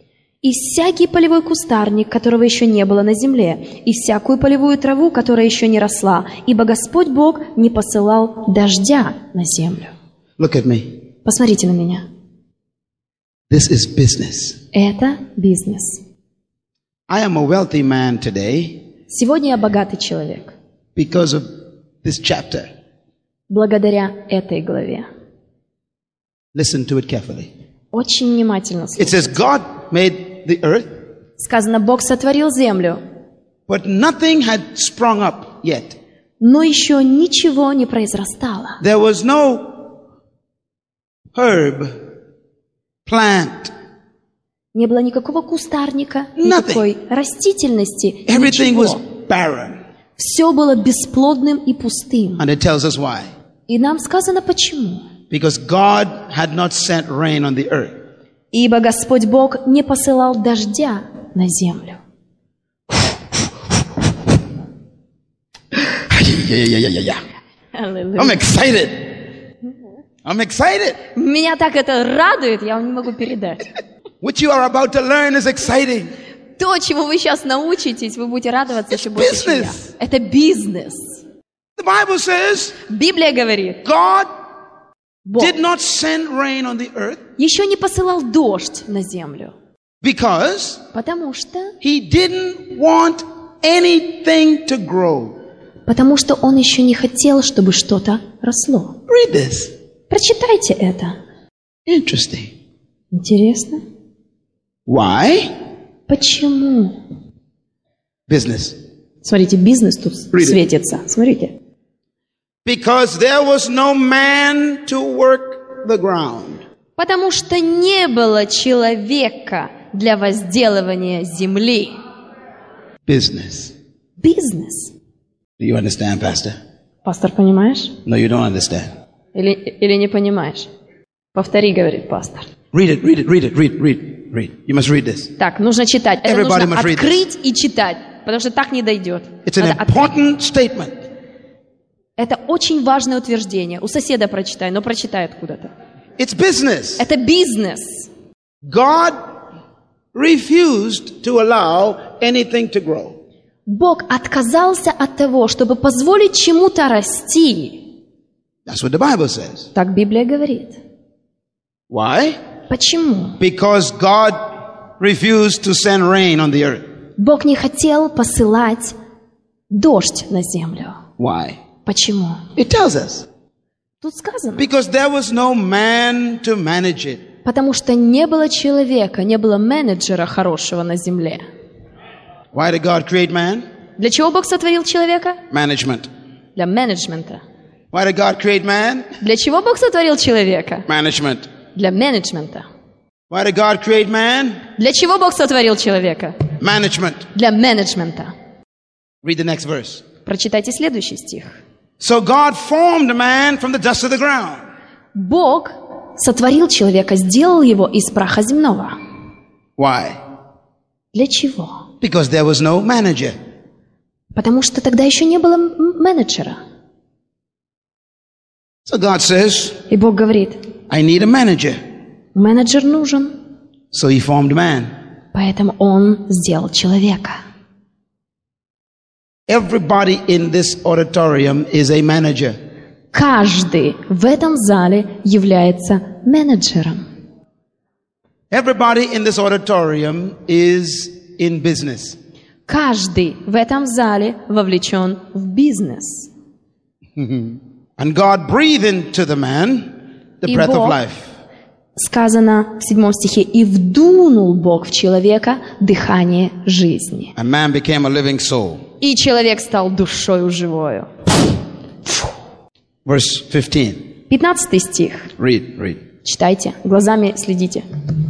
C: «И всякий полевой кустарник, которого еще не было на земле, и всякую полевую траву, которая еще не росла, ибо Господь Бог не посылал дождя на землю».
B: Look at me.
C: Посмотрите на меня.
B: This is business.
C: Это бизнес.
B: I am a wealthy man today
C: Сегодня я богатый человек.
B: because of this chapter.
C: Благодаря этой главе.
B: Listen to it carefully.
C: Очень внимательно
B: It
C: слушайте.
B: says God made the earth,
C: Сказано, Бог сотворил землю,
B: but nothing had sprung up. yet.
C: Но еще ничего не произрастало.
B: There was no herb, plant.
C: Не было никакого кустарника,
B: Nothing.
C: никакой растительности,
B: Everything was
C: ничего.
B: barren.
C: Все было бесплодным и пустым.
B: And it tells us why.
C: И нам сказано почему.
B: Because God had not sent rain on the earth.
C: Ибо Господь Бог не посылал дождя на землю.
B: Yeah, yeah, yeah, yeah, yeah. I'm excited. I'm excited.
C: Меня так это радует, я вам не могу передать.
B: What you are about to learn is exciting.
C: То, чему вы сейчас научитесь, вы будете радоваться еще больше, чем я.
B: business.
C: Это бизнес.
B: The Bible says
C: Библия говорит,
B: God
C: Бог
B: did not send rain on the earth
C: еще не посылал дождь на землю,
B: because
C: потому что,
B: he didn't want anything to grow.
C: потому что Он еще не хотел, чтобы что-то росло.
B: Read this.
C: Прочитайте это.
B: Interesting.
C: Интересно?
B: Why?
C: Почему?
B: Business.
C: Смотрите, бизнес тут
B: Read it.
C: светится. Смотрите.
B: Because there was no man to work the ground.
C: Потому что не было человека для возделывания земли.
B: Business.
C: Бизнес.
B: Do you understand, Pastor?
C: Пастор, понимаешь?
B: No, you don't understand.
C: Или, или не понимаешь? Повтори, говорит пастор.
B: Read it, read it, read it, read, read, read. You must read this.
C: Так, нужно читать. Это
B: Everybody
C: нужно
B: must read
C: открыть и читать, потому что так не дойдет.
B: It's an
C: Надо открыть.
B: important statement.
C: Это очень важное утверждение. У соседа прочитай, но прочитай откуда-то.
B: It's business.
C: Это бизнес.
B: God refused to allow anything to grow.
C: Бог отказался от того, чтобы позволить чему-то расти.
B: That's what the Bible says.
C: Так Библия говорит.
B: Why?
C: Почему?
B: Because God refused to send rain on the earth.
C: Бог не хотел посылать дождь на землю.
B: Why?
C: Почему?
B: It tells us.
C: Тут сказано.
B: Because there was no man to manage it.
C: Потому что не было человека, не было менеджера хорошего на земле.
B: Why did God create man?
C: Для чего Бог сотворил человека?
B: Management.
C: Для менеджмента.
B: Why did God create man?
C: Для чего Бог сотворил человека?
B: Management.
C: Для менеджмента.
B: Why did God create man?
C: Для чего Бог сотворил человека?
B: Management.
C: Для менеджмента.
B: Read the next verse.
C: Прочитайте следующий стих.
B: So God formed man from the dust of the ground.
C: Бог сотворил человека, сделал его из праха земного.
B: Why?
C: Для чего?
B: Because there was no manager.
C: Потому что тогда еще не было м- менеджера.
B: So God says,
C: И Бог говорит,
B: I need a manager.
C: менеджер нужен,
B: So he formed man.
C: поэтому Он сделал человека.
B: Everybody in this auditorium is a manager.
C: Каждый в этом зале является менеджером.
B: Everybody in this auditorium is in business.
C: Каждый в этом зале вовлечен в бизнес.
B: And God breathed into the man the
C: И
B: breath of
C: Бог,
B: life.
C: сказано в седьмом стихе, «И вдунул Бог в человека дыхание жизни».
B: And man became a living soul.
C: И человек стал душою живою.
B: Verse fifteen.
C: Пятнадцатый стих.
B: Read, read.
C: Читайте, глазами следите.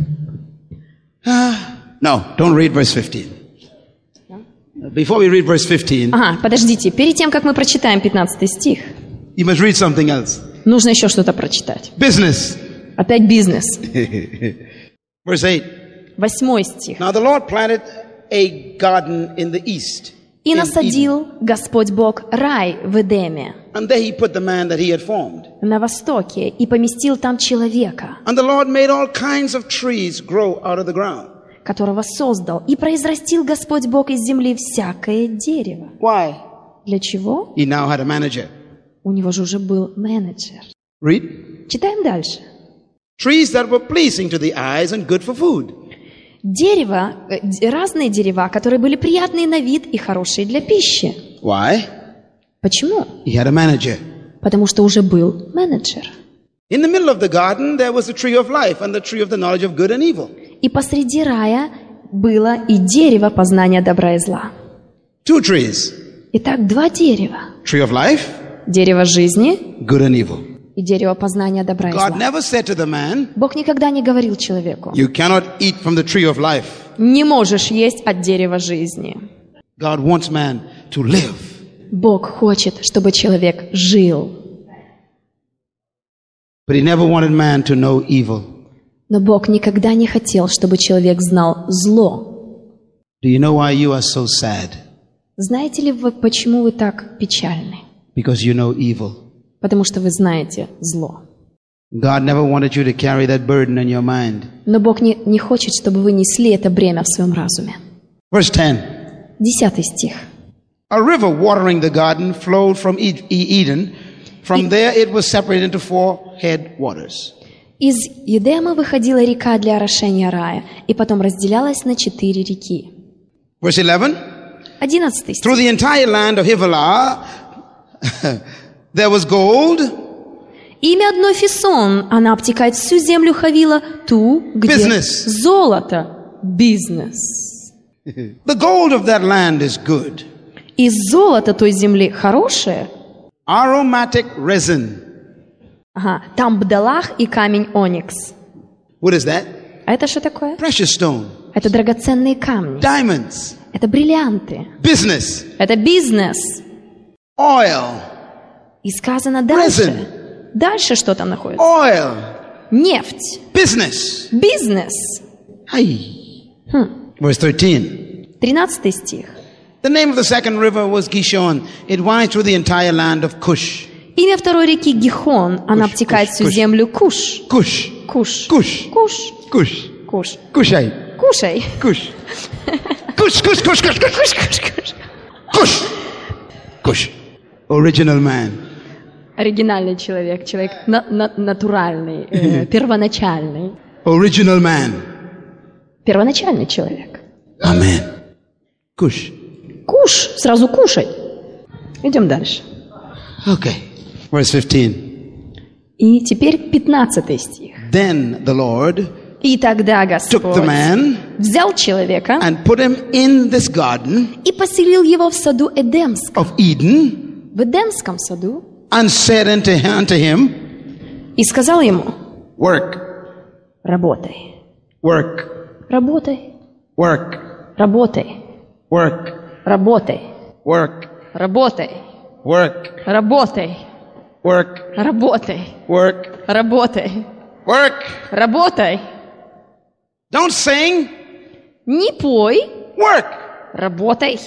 B: No, don't read verse fifteen. Before we read verse fifteen,
C: Ага, подождите, перед тем, как мы прочитаем пятнадцатый стих,
B: you must read something else.
C: нужно еще что-то прочитать.
B: Business.
C: Опять бизнес.
B: Verse eight.
C: Восьмой стих.
B: Now the Lord planted a garden in the east.
C: «И
B: in Eden,
C: насадил Господь Бог рай в Эдеме
B: and there he put the man that he had formed.
C: на востоке и поместил там человека,
B: And the Lord made all kinds of trees grow out of the ground.
C: которого создал, и произрастил Господь Бог из земли всякое дерево».
B: Why?
C: Для чего?
B: He now had a manager.
C: У него же уже был менеджер.
B: Read.
C: Читаем дальше.
B: Trees that were pleasing to the eyes and good for food.
C: Дерево, э, д- разные дерева, которые были приятные на вид и хорошие для пищи.
B: Why?
C: Почему?
B: He had a manager.
C: Потому что уже был менеджер.
B: In the middle of the garden, there was the tree of life and the tree of the knowledge of good and evil.
C: И посреди рая было и дерево познания добра и зла.
B: Two trees.
C: Итак, два дерева.
B: Tree of life,
C: Дерево жизни
B: good and evil.
C: и дерево познания добра и
B: God
C: зла.
B: never said to the man,
C: Бог никогда не говорил человеку:
B: you cannot eat from the tree of life.
C: не можешь есть от дерева жизни.
B: God wants man to live.
C: Бог хочет, чтобы человек жил.
B: But he never wanted man to know evil.
C: Но Бог никогда не хотел, чтобы человек знал зло.
B: Do you know why you are so sad?
C: Знаете ли вы, почему вы так печальны?
B: Because you know evil.
C: Потому что вы знаете зло.
B: God never wanted you to carry that burden in your mind.
C: Но Бог не, не хочет, чтобы вы несли это бремя в своем разуме.
B: Verse ten.
C: Десятый стих.
B: A river watering the garden flowed from E- E- Eden. From there it was separated into four headwaters.
C: Из Едема выходила река для орошения рая, и потом разделялась на четыре реки.
B: Verse eleven.
C: Одиннадцатый стих.
B: Through the entire land of Havilah there was gold,
C: Имя одной Фисон, она обтекает всю землю Хавила, ту, где
B: Business.
C: золото, бизнес.
B: the gold of that land is good.
C: И золото той земли хорошее.
B: Aromatic resin.
C: Ага, там бдалах и камень оникс.
B: What is that?
C: А это что такое?
B: Precious stone.
C: Это драгоценные камни.
B: Diamonds.
C: Это бриллианты.
B: Business.
C: Это бизнес.
B: Oil.
C: И сказано дальше.
B: Resin.
C: Дальше что там находится?
B: Oil.
C: Нефть.
B: Business.
C: Бизнес.
B: Hey.
C: Хм.
B: Verse thirteen.
C: Тринадцатый стих.
B: The name of the second river was Gishon. It winds through the entire land of Cush.
C: Имя второй реки Гихон. Она
B: Куш,
C: обтекает
B: Куш,
C: всю
B: Куш.
C: землю Куш.
B: Cush.
C: Куш.
B: Cush.
C: Куш.
B: Cush.
C: Куш.
B: Cushite.
C: Кушай.
B: Cush. Cush, cush, cush, cush, cush,
C: Куш, куш, куш.
B: cush. Cush. Original man.
C: Оригинальный человек, человек на- на- натуральный, э, первоначальный.
B: Original man.
C: Первоначальный человек.
B: Amen. Cush.
C: Куш, сразу кушай. Идем дальше.
B: Okay. Verse fifteen.
C: И теперь пятнадцатый стих.
B: Then the Lord
C: И тогда
B: took the
C: Господь
B: man
C: взял человека
B: and put him in this garden
C: и поселил его в саду Эдемском,
B: of Eden
C: в Эдемском саду,
B: and said unto him, unto him
C: и сказал ему:
B: work,
C: работай,
B: work,
C: работай,
B: work,
C: работай,
B: work,
C: работай,
B: work,
C: работай,
B: work,
C: работай,
B: work,
C: работай,
B: work,
C: работай,
B: work.
C: работай.
B: Don't sing,
C: Не пой,
B: work.
C: работай.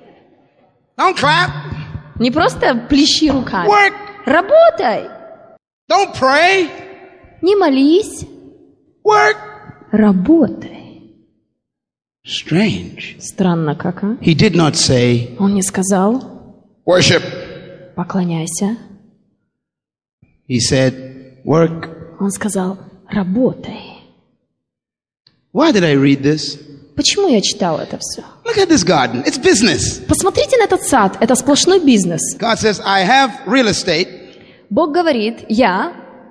B: Don't clap,
C: Не просто плещи руками.
B: work.
C: Работай.
B: Don't pray,
C: Не молись.
B: work.
C: Работай.
B: Strange.
C: Странно как, а?
B: He did not say,
C: Он не сказал:
B: worship.
C: поклоняйся.
B: He said, work.
C: Он сказал: работай.
B: Why did I read this?
C: Почему я читал это все?
B: Look at this garden. It's business.
C: Посмотрите на этот сад. Это сплошной бизнес.
B: God says, I have real estate.
C: Бог говорит: я,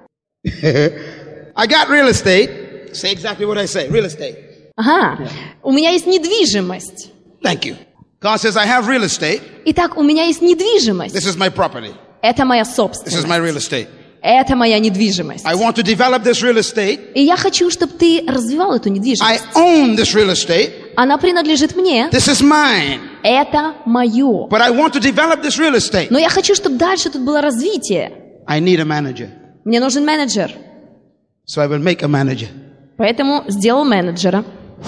B: I got real estate. Say exactly what I say. Real estate.
C: ага, у меня есть недвижимость.
B: Thank you. God says, I have real estate.
C: Итак, у меня есть недвижимость.
B: This is my property.
C: Это моя
B: This is
C: собственность.
B: my real estate.
C: Это моя недвижимость.
B: I want to develop this real estate.
C: И я хочу, чтобы ты развивал эту
B: I
C: недвижимость.
B: own this real estate.
C: Она принадлежит мне.
B: This is mine.
C: Это мое.
B: But I want to develop this real estate.
C: Но я хочу, чтобы дальше тут было развитие.
B: I need a manager.
C: Мне нужен менеджер.
B: So I will make a manager.
C: Поэтому сделал менеджера.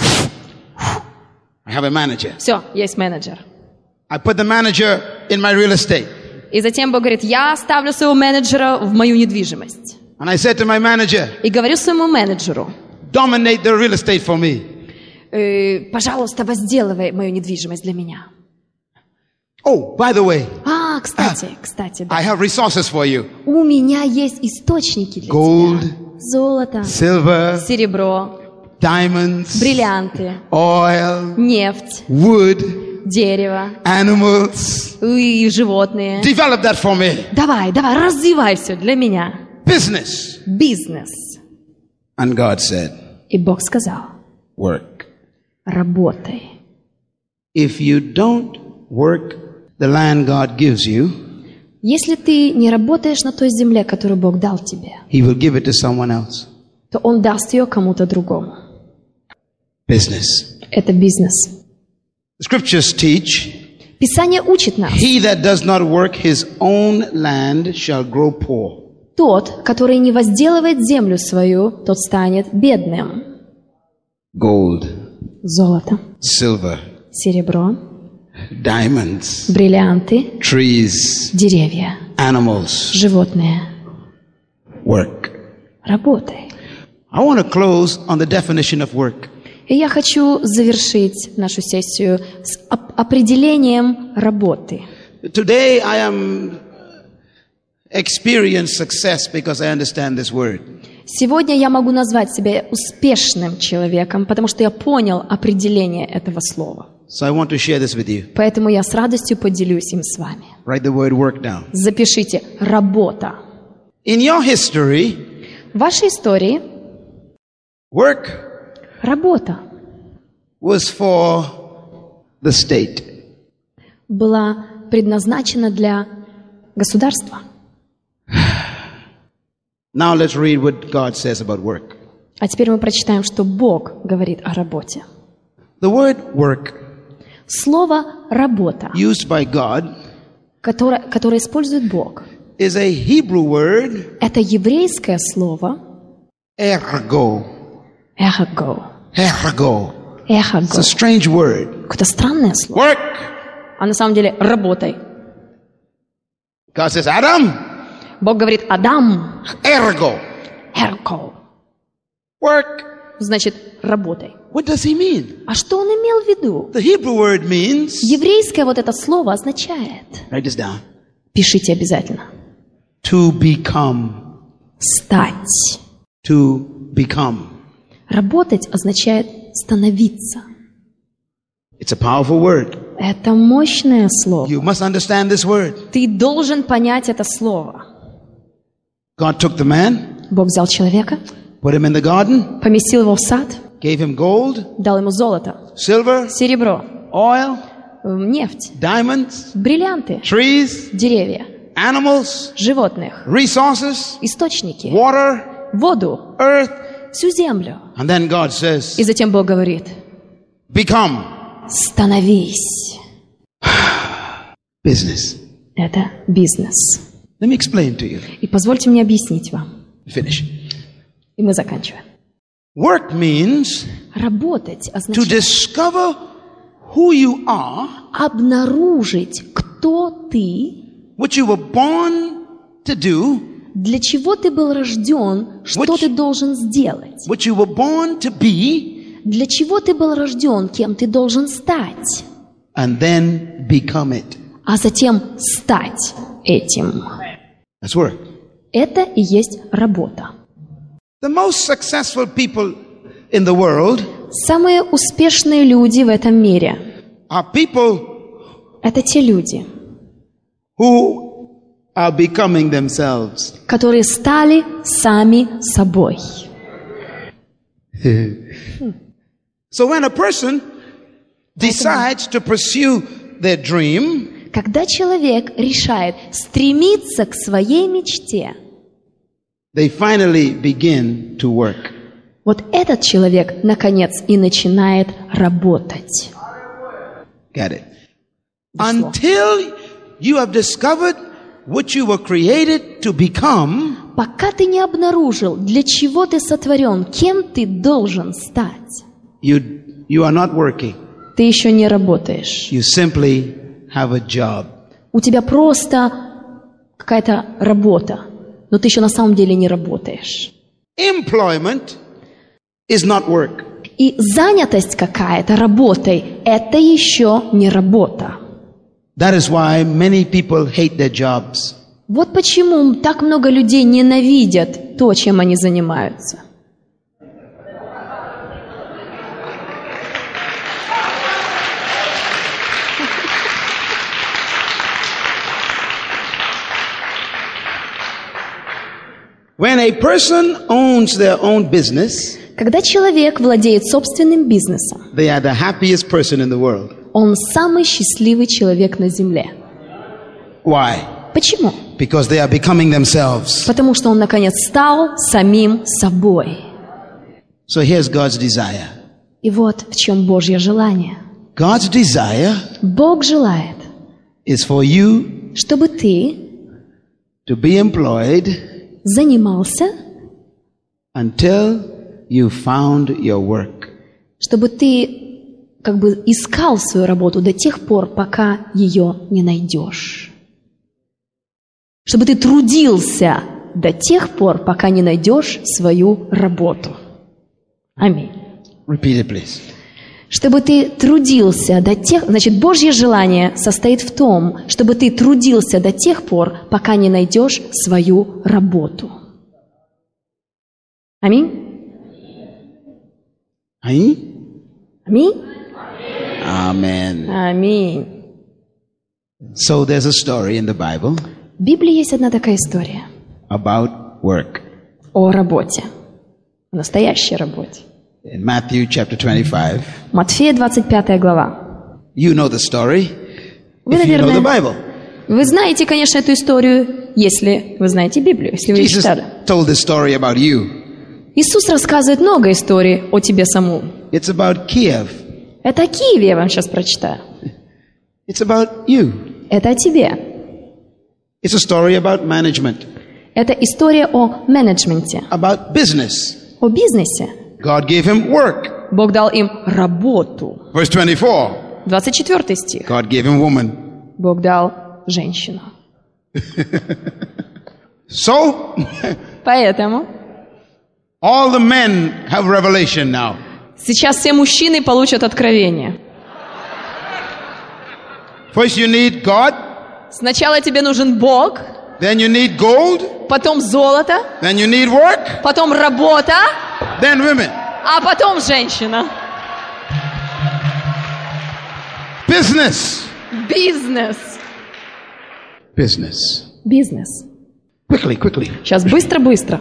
B: I have a manager.
C: Все, есть менеджер.
B: I put the manager in my real estate.
C: И затем Бог говорит: я ставлю своего менеджера в мою недвижимость.
B: And I said to my manager,
C: И говорю своему менеджеру:
B: dominate the real estate for me.
C: «Э, пожалуйста, возделывай мою недвижимость для меня.
B: Oh, by the way,
C: А, кстати, кстати, да.
B: I have resources for you.
C: У меня есть источники для
B: Gold,
C: тебя. Золото,
B: silver,
C: серебро,
B: diamonds,
C: бриллианты,
B: oil,
C: нефть,
B: wood,
C: дерево
B: animals.
C: и животные.
B: Develop that for me.
C: Давай, давай, развивай все для меня.
B: Business.
C: Бизнес.
B: And God said,
C: И Бог сказал:
B: work.
C: работай.
B: If you don't work the land God gives you,
C: Если ты не работаешь на той земле, которую Бог дал тебе,
B: He will give it to someone else.
C: то Он даст ее кому-то другому.
B: Business.
C: Это бизнес.
B: The scriptures teach,
C: Писание учит нас.
B: he that does not work his own land shall grow poor.
C: Тот, который не возделывает землю свою, тот станет бедным.
B: Gold,
C: Золото,
B: silver,
C: серебро,
B: diamonds,
C: бриллианты,
B: trees,
C: деревья,
B: animals,
C: животные.
B: work.
C: Работай.
B: I want to close on the definition of work.
C: И я хочу завершить нашу сессию с оп- определением работы.
B: Today I am experiencing success because I understand this word.
C: Сегодня я могу назвать себя успешным человеком, потому что я понял определение этого слова.
B: So I want to share this with you.
C: Поэтому я с радостью поделюсь им с вами.
B: Write the word work down.
C: Запишите «работа».
B: In your history,
C: В вашей истории
B: work
C: работа
B: was for the state.
C: была предназначена для государства.
B: Now let's read what God says about work.
C: А теперь мы прочитаем, что Бог говорит о работе.
B: The word work,
C: Слово «работа»,
B: used by God,
C: которое, которое использует Бог,
B: is a Hebrew word,
C: это еврейское слово
B: ergo.
C: «эхаго».
B: Ergo. It's
C: «Эхаго».
B: a strange word.
C: Какое-то странное слово.
B: Work.
C: А на самом деле «работай».
B: God says, Adam,
C: Бог говорит «Адам»,
B: ergo.
C: «эрко».
B: Work.
C: Значит, «работай».
B: What does he mean?
C: А что он имел в виду?
B: The Hebrew word means,
C: Еврейское вот это слово означает,
B: write this down,
C: пишите обязательно,
B: to become.
C: стать.
B: To become.
C: Работать означает становиться.
B: It's a powerful word.
C: Это мощное слово.
B: You must understand this word.
C: Ты должен понять это слово.
B: God took the man,
C: Бог взял человека,
B: put him in the garden,
C: поместил его в сад,
B: gave him gold,
C: дал ему золото,
B: silver,
C: серебро,
B: oil,
C: нефть,
B: diamonds,
C: бриллианты,
B: trees,
C: деревья,
B: animals,
C: животных,
B: resources,
C: источники,
B: water,
C: воду,
B: earth.
C: всю землю.
B: And then God says,
C: И затем Бог говорит,
B: become.
C: становись.
B: Business.
C: Это бизнес.
B: Let me explain to you.
C: И позвольте мне объяснить вам.
B: Finish.
C: И мы заканчиваем.
B: Work means
C: Работать
B: to
C: означает
B: discover who you are,
C: обнаружить, кто ты,
B: what you were born to do,
C: для чего ты был рожден, что
B: Which-
C: ты должен сделать,
B: what you were born to be,
C: для чего ты был рожден, кем ты должен стать,
B: and then become it.
C: а затем стать этим.
B: That's work.
C: Это и есть работа.
B: The most successful people in the world
C: Самые успешные люди в этом мире
B: are people
C: – это те люди,
B: who are becoming themselves.
C: которые стали сами собой.
B: So when a person decides to pursue their dream,
C: Когда человек решает стремиться к своей мечте,
B: they finally begin to work.
C: вот этот человек, наконец, и начинает работать.
B: Get it?
C: Дошло.
B: Until you have discovered what you were created to become,
C: Пока ты не обнаружил, для чего ты сотворен, кем ты должен стать,
B: you, you are not working.
C: ты еще не работаешь.
B: You simply have a job.
C: У тебя просто какая-то работа, но ты еще на самом деле не работаешь.
B: Employment is not work.
C: И занятость какая-то работой – это еще не работа.
B: That is why many people hate their jobs.
C: Вот почему так много людей ненавидят то, чем они занимаются.
B: When a person owns their own business,
C: Когда человек владеет собственным бизнесом,
B: they are the happiest person in the world.
C: он самый счастливый человек на земле.
B: Why?
C: Почему?
B: Because they are becoming themselves.
C: Потому что он, наконец, стал самим собой.
B: So here's God's desire.
C: И вот в чем Божье желание.
B: God's desire
C: Бог желает,
B: is for you
C: чтобы ты
B: to be employed
C: занимался,
B: until you found your work.
C: чтобы ты как бы искал свою работу до тех пор, пока ее не найдешь. Чтобы ты трудился до тех пор, пока не найдешь свою работу. Аминь.
B: Repeat it, please.
C: Чтобы ты трудился до тех... Значит, Божье желание состоит в том, чтобы ты трудился до тех пор, пока не найдешь свою работу. Аминь?
B: Amen.
C: Аминь?
B: Amen.
C: Аминь.
B: So there's a story in the Bible
C: В Библии есть одна такая история
B: about work.
C: о работе, о настоящей работе.
B: In Matthew chapter twenty-five,
C: Матфея двадцать пятая глава.
B: you know the story
C: Вы,
B: if you know the
C: наверное,
B: Bible.
C: вы знаете, конечно, эту историю, если вы знаете Библию, если вы ее
B: Jesus
C: читали.
B: told this story about you.
C: Иисус рассказывает много историй о тебе саму.
B: It's about Kiev.
C: Это о Киеве я вам сейчас прочитаю.
B: It's about you.
C: Это о тебе.
B: It's a story about management,
C: Это история о менеджменте,
B: about business.
C: о бизнесе.
B: God gave him work.
C: Бог дал им работу.
B: Verse twenty-four,
C: двадцать четвёртый стих.
B: God gave him woman.
C: Бог дал женщину.
B: So,
C: Поэтому
B: all the men have revelation now.
C: сейчас все мужчины получат откровение.
B: First you need God,
C: Сначала тебе нужен Бог,
B: then you need gold,
C: потом золото,
B: then you need work,
C: потом работа,
B: then women.
C: а потом женщина.
B: Business.
C: Бизнес.
B: Business.
C: Бизнес.
B: Quickly, quickly.
C: Сейчас быстро-быстро.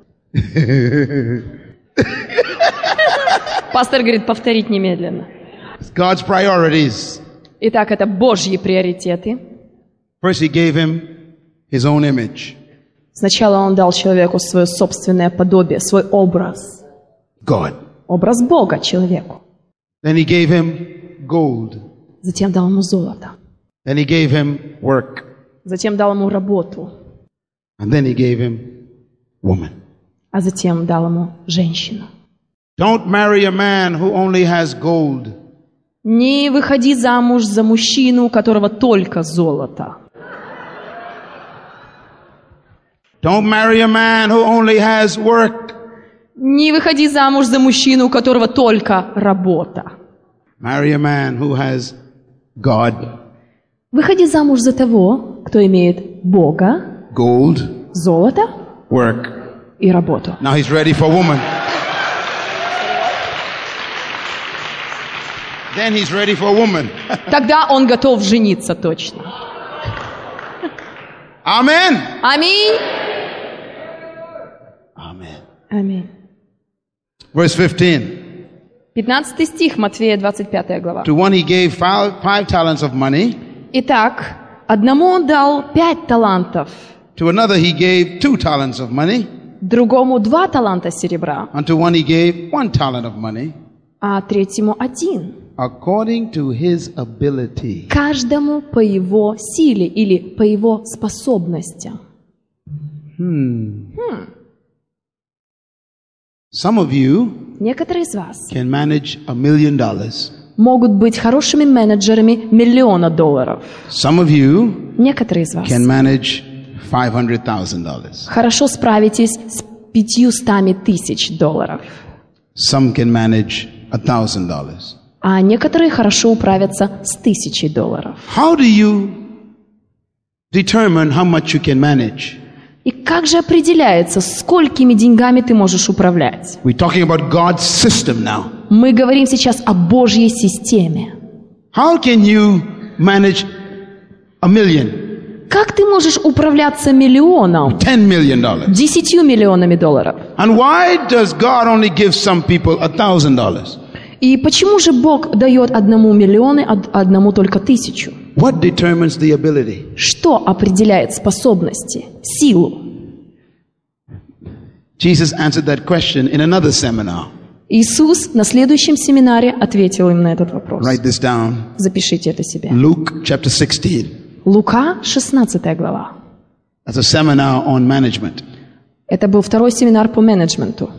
C: Пастор говорит, повторить немедленно.
B: It's God's priorities.
C: Итак, это Божьи приоритеты.
B: First he gave him his own image.
C: Сначала Он дал человеку свое собственное подобие, свой образ.
B: God.
C: Образ Бога человеку.
B: Then he gave him gold.
C: Затем дал ему золото.
B: Then he gave him work.
C: Затем дал ему работу.
B: And then he gave him woman.
C: А затем дал ему женщину.
B: Don't marry a man who only has gold.
C: Не выходи замуж за мужчину, у которого только золото.
B: Don't marry a man who only has work.
C: Не выходи замуж за мужчину, у которого только работа.
B: Marry a man who has God,
C: Выходи замуж за того, кто имеет Бога,
B: gold,
C: золото
B: work.
C: и работу.
B: Now he's ready for woman. Then he's ready for woman.
C: Тогда он готов жениться точно.
B: Amen.
C: Аминь.
B: Amen.
C: Аминь.
B: Verse fifteen.
C: пятнадцатый стих, Матфея двадцать пятая глава.
B: To one he gave five, five talents of money.
C: Итак, одному он дал пять талантов,
B: To another he gave two talents of money.
C: другому два таланта серебра,
B: Unto one he gave one talent of money.
C: а третьему один.
B: According to his ability.
C: Каждому по его силе или по его способностям.
B: Some of you
C: Некоторые из вас
B: can manage a million dollars.
C: могут быть хорошими менеджерами миллиона долларов.
B: Some of you
C: Некоторые из вас
B: can manage five hundred thousand dollars.
C: хорошо справитесь с пятьюстами тысяч долларов.
B: Some can manage a thousand dollars.
C: А некоторые хорошо управятся с тысячей долларов.
B: How do you determine how much you can manage?
C: И как же определяется, сколькими деньгами ты можешь управлять?
B: We're talking about God's system now.
C: Мы говорим сейчас о Божьей системе.
B: How can you manage a million,
C: Как ты можешь управляться миллионом,
B: ten million dollars?
C: десятью миллионами долларов?
B: And why does God only give some people a thousand dollars?
C: И почему же Бог дает одному миллионы, а одному только тысячу?
B: What determines the ability?
C: Что определяет способности, силу?
B: Jesus answered that question in another seminar.
C: Иисус на следующем семинаре ответил им на этот вопрос.
B: Write this down.
C: Запишите это себе.
B: Luke chapter sixteen.
C: Лука, шестнадцатая глава.
B: That's a seminar on management.
C: Это был второй семинар по менеджменту.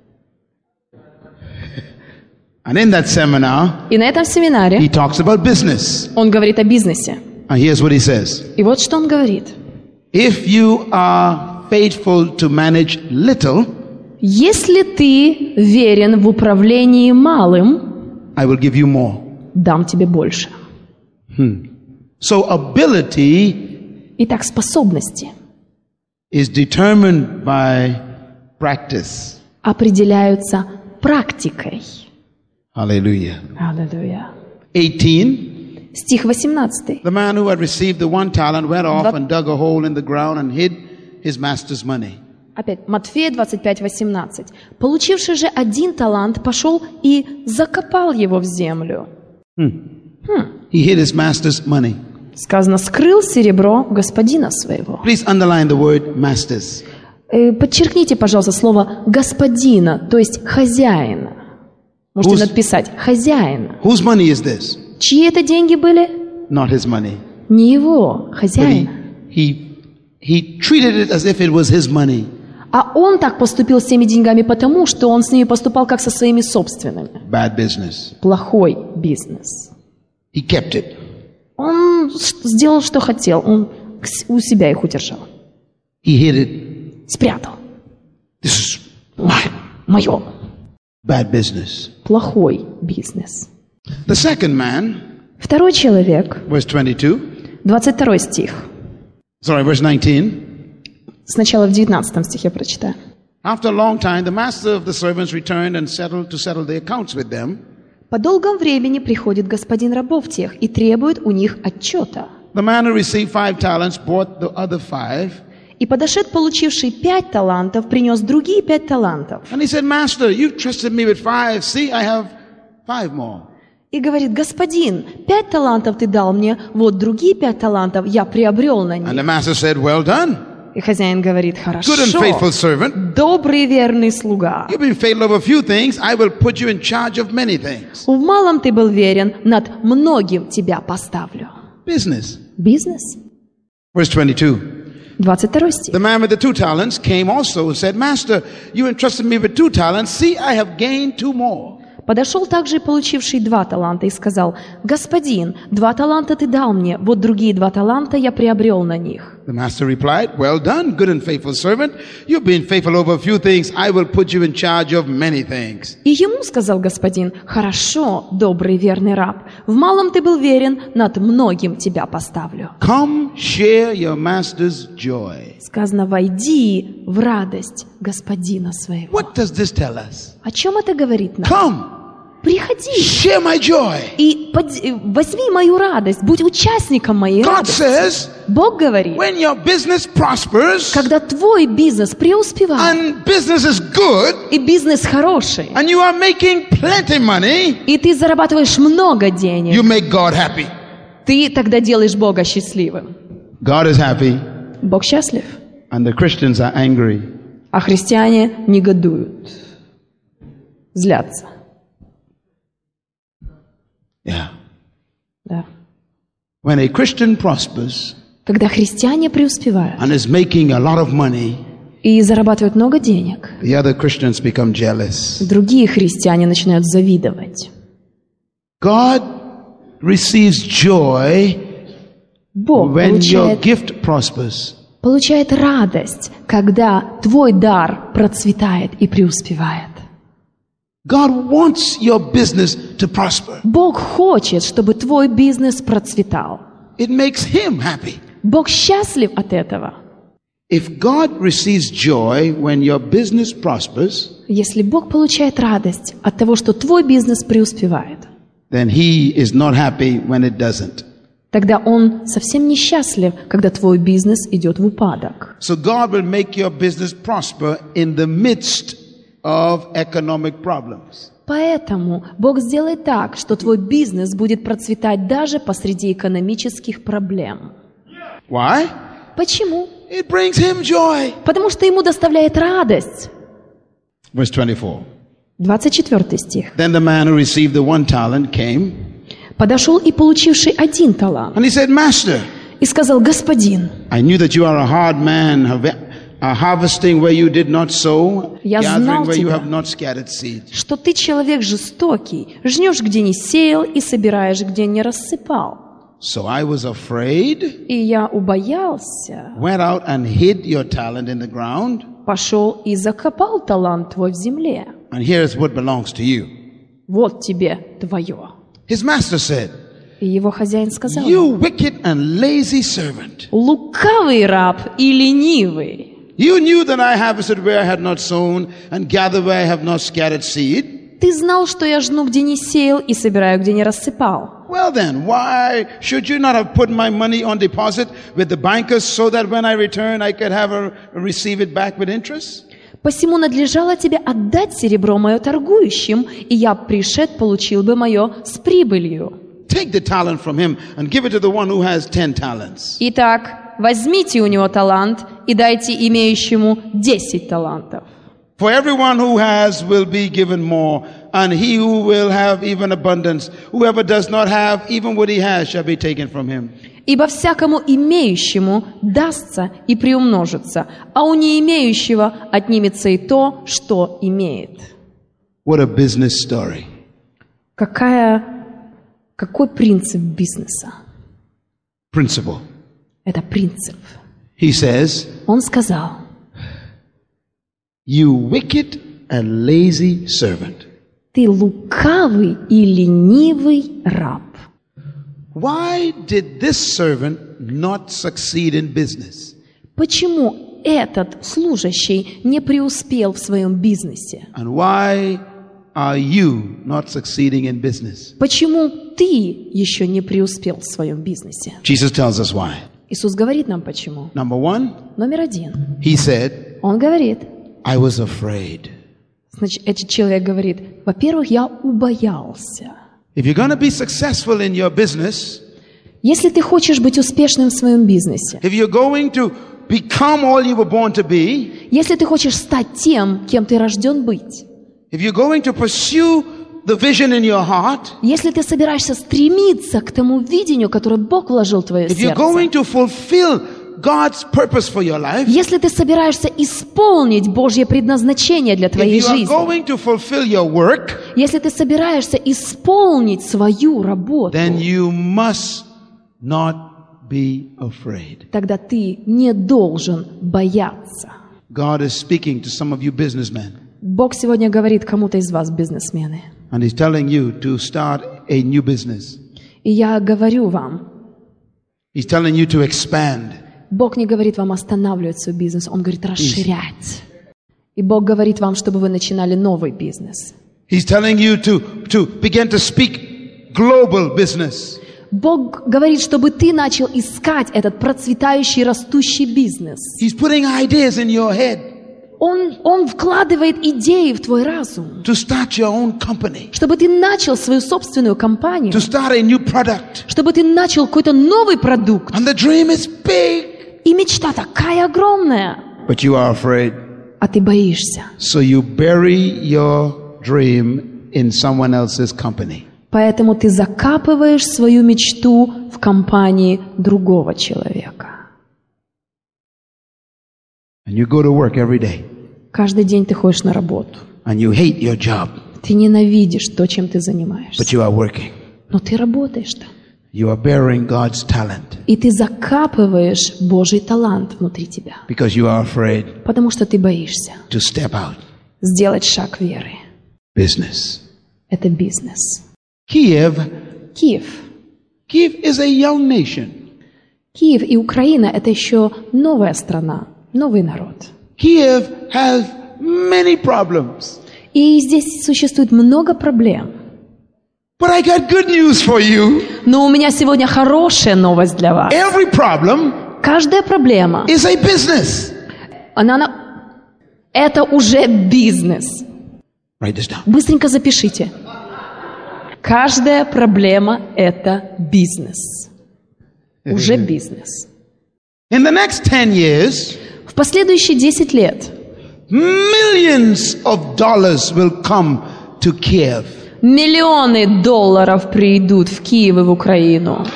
B: And in that seminar,
C: И на этом семинаре
B: he talks about business.
C: он говорит о бизнесе.
B: And here's what he says.
C: И вот что он говорит.
B: If you are faithful to manage little,
C: Если ты верен в управлении малым,
B: I will give you more.
C: дам тебе больше.
B: So ability
C: Итак, способности
B: is determined by practice.
C: определяются практикой.
B: Hallelujah.
C: Аллилуйя.
B: eighteen.
C: Стих восемнадцатый.
B: The man who had received the one talent went off and dug a hole in the ground and hid his master's money.
C: Опять, Матфея двадцать пять восемнадцать. Получивший же один талант пошел и закопал его в землю.
B: He hid his master's money.
C: Сказано, скрыл серебро господина своего.
B: Please underline the word masters.
C: Э, Подчеркните, пожалуйста, слово господина, то есть хозяина. Можете
B: Who's-
C: написать хозяина.
B: Whose money is this?
C: Чьи это деньги были?
B: Not his money.
C: Не его,
B: But he,
C: хозяина.
B: he, he treated it as if it was his money.
C: А он так поступил с теми деньгами потому, что он с ними поступал как со своими собственными.
B: Bad business.
C: Плохой бизнес.
B: He kept it.
C: Он ш- сделал, что хотел. Он к с- у себя их удержал.
B: He hid it.
C: Спрятал.
B: This is mine.
C: Мое.
B: Bad business.
C: Плохой бизнес.
B: The second man,
C: Второй человек,
B: verse twenty-two.
C: двадцать второй стих.
B: Sorry, verse nineteen.
C: Сначала в девятнадцатом стихе прочитаю.
B: After a long time, the master of the servants returned and settled to settle the accounts with them.
C: По долгом времени приходит господин рабов тех и требует у них отчета.
B: The man who received five talents brought the other five.
C: И подошед, получивший пять талантов, принес другие пять талантов.
B: And he said, Master, you trusted me with five. See, I have five more.
C: И говорит, господин, пять талантов ты дал мне, вот другие пять талантов я приобрел на
B: And the
C: них.
B: master said, Well done,
C: И хозяин говорит,
B: good and faithful
C: хорошо,
B: servant.
C: добрый верный слуга.
B: You've been faithful over a few things. I will put you in charge of many things.
C: В малом ты был верен, над многим тебя поставлю.
B: Business.
C: Бизнес.
B: Verse twenty-two.
C: двадцать второй стих.
B: The man with the two talents came also and said, Master, you entrusted me with two talents. See, I have gained two more.
C: Подошел также и получивший два таланта и сказал, господин, два таланта ты дал мне, вот другие два таланта я приобрел на них.
B: The master replied, Well done, good and faithful servant. You've been faithful over a few things. I will put you in charge of many things.
C: И ему сказал господин, хорошо, добрый верный раб, в малом ты был верен, над многим тебя поставлю.
B: Come share your master's joy.
C: Сказано, войди в радость господина своего.
B: What does this tell us?
C: О чем это говорит нам?
B: Come,
C: Приходи
B: share my joy.
C: и под- возьми мою радость, будь участником моей
B: God
C: радости.
B: says,
C: Бог говорит,
B: when your business prospers
C: когда твой бизнес преуспевает,
B: and business is good
C: и бизнес хороший,
B: and you are making plenty money,
C: и ты зарабатываешь много денег,
B: you make God happy.
C: ты тогда делаешь Бога счастливым.
B: God is happy
C: Бог счастлив,
B: and the Christians are angry.
C: а христиане негодуют, злятся.
B: Yeah.
C: Да.
B: When a Christian prospers
C: Когда христиане преуспевают
B: and is making a lot of money,
C: и зарабатывают много денег,
B: the other Christians become jealous.
C: другие христиане начинают завидовать.
B: God receives joy
C: Бог
B: when your
C: получает,
B: gift prospers.
C: получает радость, когда твой дар процветает и преуспевает.
B: God wants your business to prosper.
C: Бог хочет, чтобы твой бизнес процветал.
B: It makes Him happy.
C: Бог счастлив от этого.
B: If God receives joy when your business prospers,
C: Если Бог получает радость от того, что твой бизнес преуспевает,
B: then He is not happy when it doesn't.
C: тогда Он совсем несчастлив, когда твой бизнес идет в упадок.
B: So God will make your business prosper in the midst of economic problems.
C: Поэтому Бог сделает так, что твой бизнес будет процветать даже посреди экономических проблем.
B: Why?
C: Почему?
B: It brings him joy.
C: Потому что ему доставляет радость.
B: Verse twenty-four.
C: двадцать четвёртый стих.
B: Then the man who received the one talent came,
C: Подошел и получивший один талант,
B: and he said, Master,
C: и сказал: Господин,
B: I knew that you are a hard man, have- uh, harvesting where you did not sow,
C: Я
B: gathering
C: знал
B: where you
C: тебя.
B: have not scattered seed.
C: что ты человек жестокий, жнешь, где не сеял, и собираешь, где не рассыпал.
B: So I was afraid,
C: И я убоялся,
B: went out and hid your talent in the ground,
C: пошел и закопал талант твой в земле.
B: and here's what belongs to you.
C: Вот тебе твое.
B: His master said,
C: И его хозяин сказал:
B: You wicked and lazy servant.
C: лукавый раб и ленивый.
B: You knew that I harvested where I had not sown and gathered where I have not scattered seed.
C: Ты знал, что я жну, где не сеял, и собираю, где не рассыпал.
B: Well then, why should you not have put my money on deposit with the bankers so that when I return I could have a, receive it back with interest?
C: Посему надлежало тебе отдать серебро мое торгующим, и я, пришед, получил бы мое с прибылью.
B: Take the talent from him and give it to the one who has ten talents.
C: Итак, возьмите у него талант и дайте имеющему десять талантов.
B: For everyone who has will be given more, and he who will have even abundance, whoever does not have, even what he has shall be taken from him.
C: Ибо всякому имеющему дастся и приумножится, а у не имеющего отнимется и то, что имеет.
B: What a business story.
C: Какая, какой принцип бизнеса?
B: Principle.
C: Это принцип.
B: He says,
C: Он сказал:
B: You wicked and lazy servant.
C: ты лукавый и ленивый раб.
B: Why did this servant not succeed in business?
C: Почему этот служащий не преуспел в своем бизнесе?
B: And why are you not succeeding in business?
C: Почему ты еще не преуспел в своем бизнесе?
B: Jesus tells us why.
C: Иисус говорит нам почему.
B: Number one,
C: Номер один.
B: he said,
C: Он говорит,
B: I was afraid.
C: значит, этот человек говорит: во-первых, я убоялся.
B: If you're going to be successful in your business,
C: Если ты хочешь быть успешным в своем бизнесе,
B: if you're going to become all you were born to be,
C: если ты хочешь стать тем, кем ты рожден быть,
B: if you're going to pursue the vision in your heart,
C: если ты собираешься стремиться к тому видению, которое Бог вложил в твое
B: if you're going
C: сердце,
B: to fulfill God's purpose for your life,
C: если ты собираешься исполнить Божье предназначение для
B: if
C: твоей
B: you are
C: жизни,
B: going to fulfill your work,
C: если ты собираешься исполнить свою работу,
B: then you must not be afraid.
C: тогда ты не должен бояться.
B: God is speaking to some of you businessmen,
C: Бог сегодня говорит кому-то из вас, бизнесмены.
B: and He's telling you to start a new business.
C: И я говорю вам,
B: He's telling you to expand.
C: Бог не говорит вам останавливать свой бизнес, Он говорит расширять. И Бог говорит вам, чтобы вы начинали новый бизнес.
B: He's telling you to, to begin to speak global business.
C: Бог говорит, чтобы ты начал искать этот процветающий, растущий бизнес.
B: He's putting ideas in your head
C: Он, он вкладывает идеи в твой разум,
B: to start your own company,
C: чтобы ты начал свою собственную компанию,
B: to start a new product.
C: чтобы ты начал какой-то новый продукт.
B: And the dream is big,
C: И мечта такая огромная,
B: but you are afraid.
C: а ты боишься.
B: So you bury your dream in someone else's company.
C: Поэтому ты закапываешь свою мечту в компании другого человека.
B: And you go to work every day,
C: Каждый день ты ходишь на работу.
B: and you hate your job,
C: Ты ненавидишь то, чем ты занимаешься.
B: but you are working.
C: Но ты работаешь-то.
B: You are bearing God's talent
C: И ты закапываешь Божий талант внутри тебя.
B: because you are afraid
C: Потому что ты боишься
B: to step out.
C: сделать шаг веры.
B: Business.
C: Это бизнес.
B: Kiev,
C: Киев.
B: Kiev is a young nation.
C: Киев и Украина – это еще новая страна, новый народ.
B: Kiev has many problems.
C: И здесь существует много проблем.
B: But I got good news for you.
C: Но у меня сегодня хорошая новость для вас.
B: Every problem
C: Каждая проблема,
B: is a business.
C: она, она, это уже бизнес.
B: Write this down.
C: Быстренько запишите. Каждая проблема – это бизнес. Уже бизнес.
B: In the next ten years,
C: В последующие десять лет
B: millions of dollars will come to Kiev.
C: миллионы долларов придут в Киев и в Украину.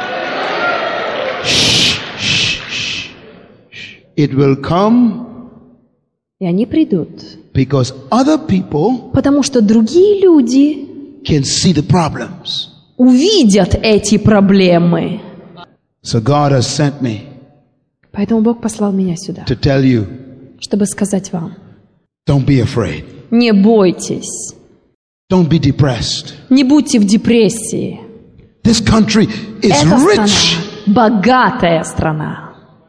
B: It will come
C: И они придут,
B: because other people
C: потому что другие люди
B: can see the problems.
C: увидят эти проблемы.
B: So God has sent me
C: Поэтому Бог послал меня сюда,
B: to tell you,
C: чтобы сказать вам:
B: don't be afraid.
C: не бойтесь,
B: Don't be depressed.
C: не будьте в депрессии.
B: This country is
C: Эта страна
B: rich,
C: богатая страна.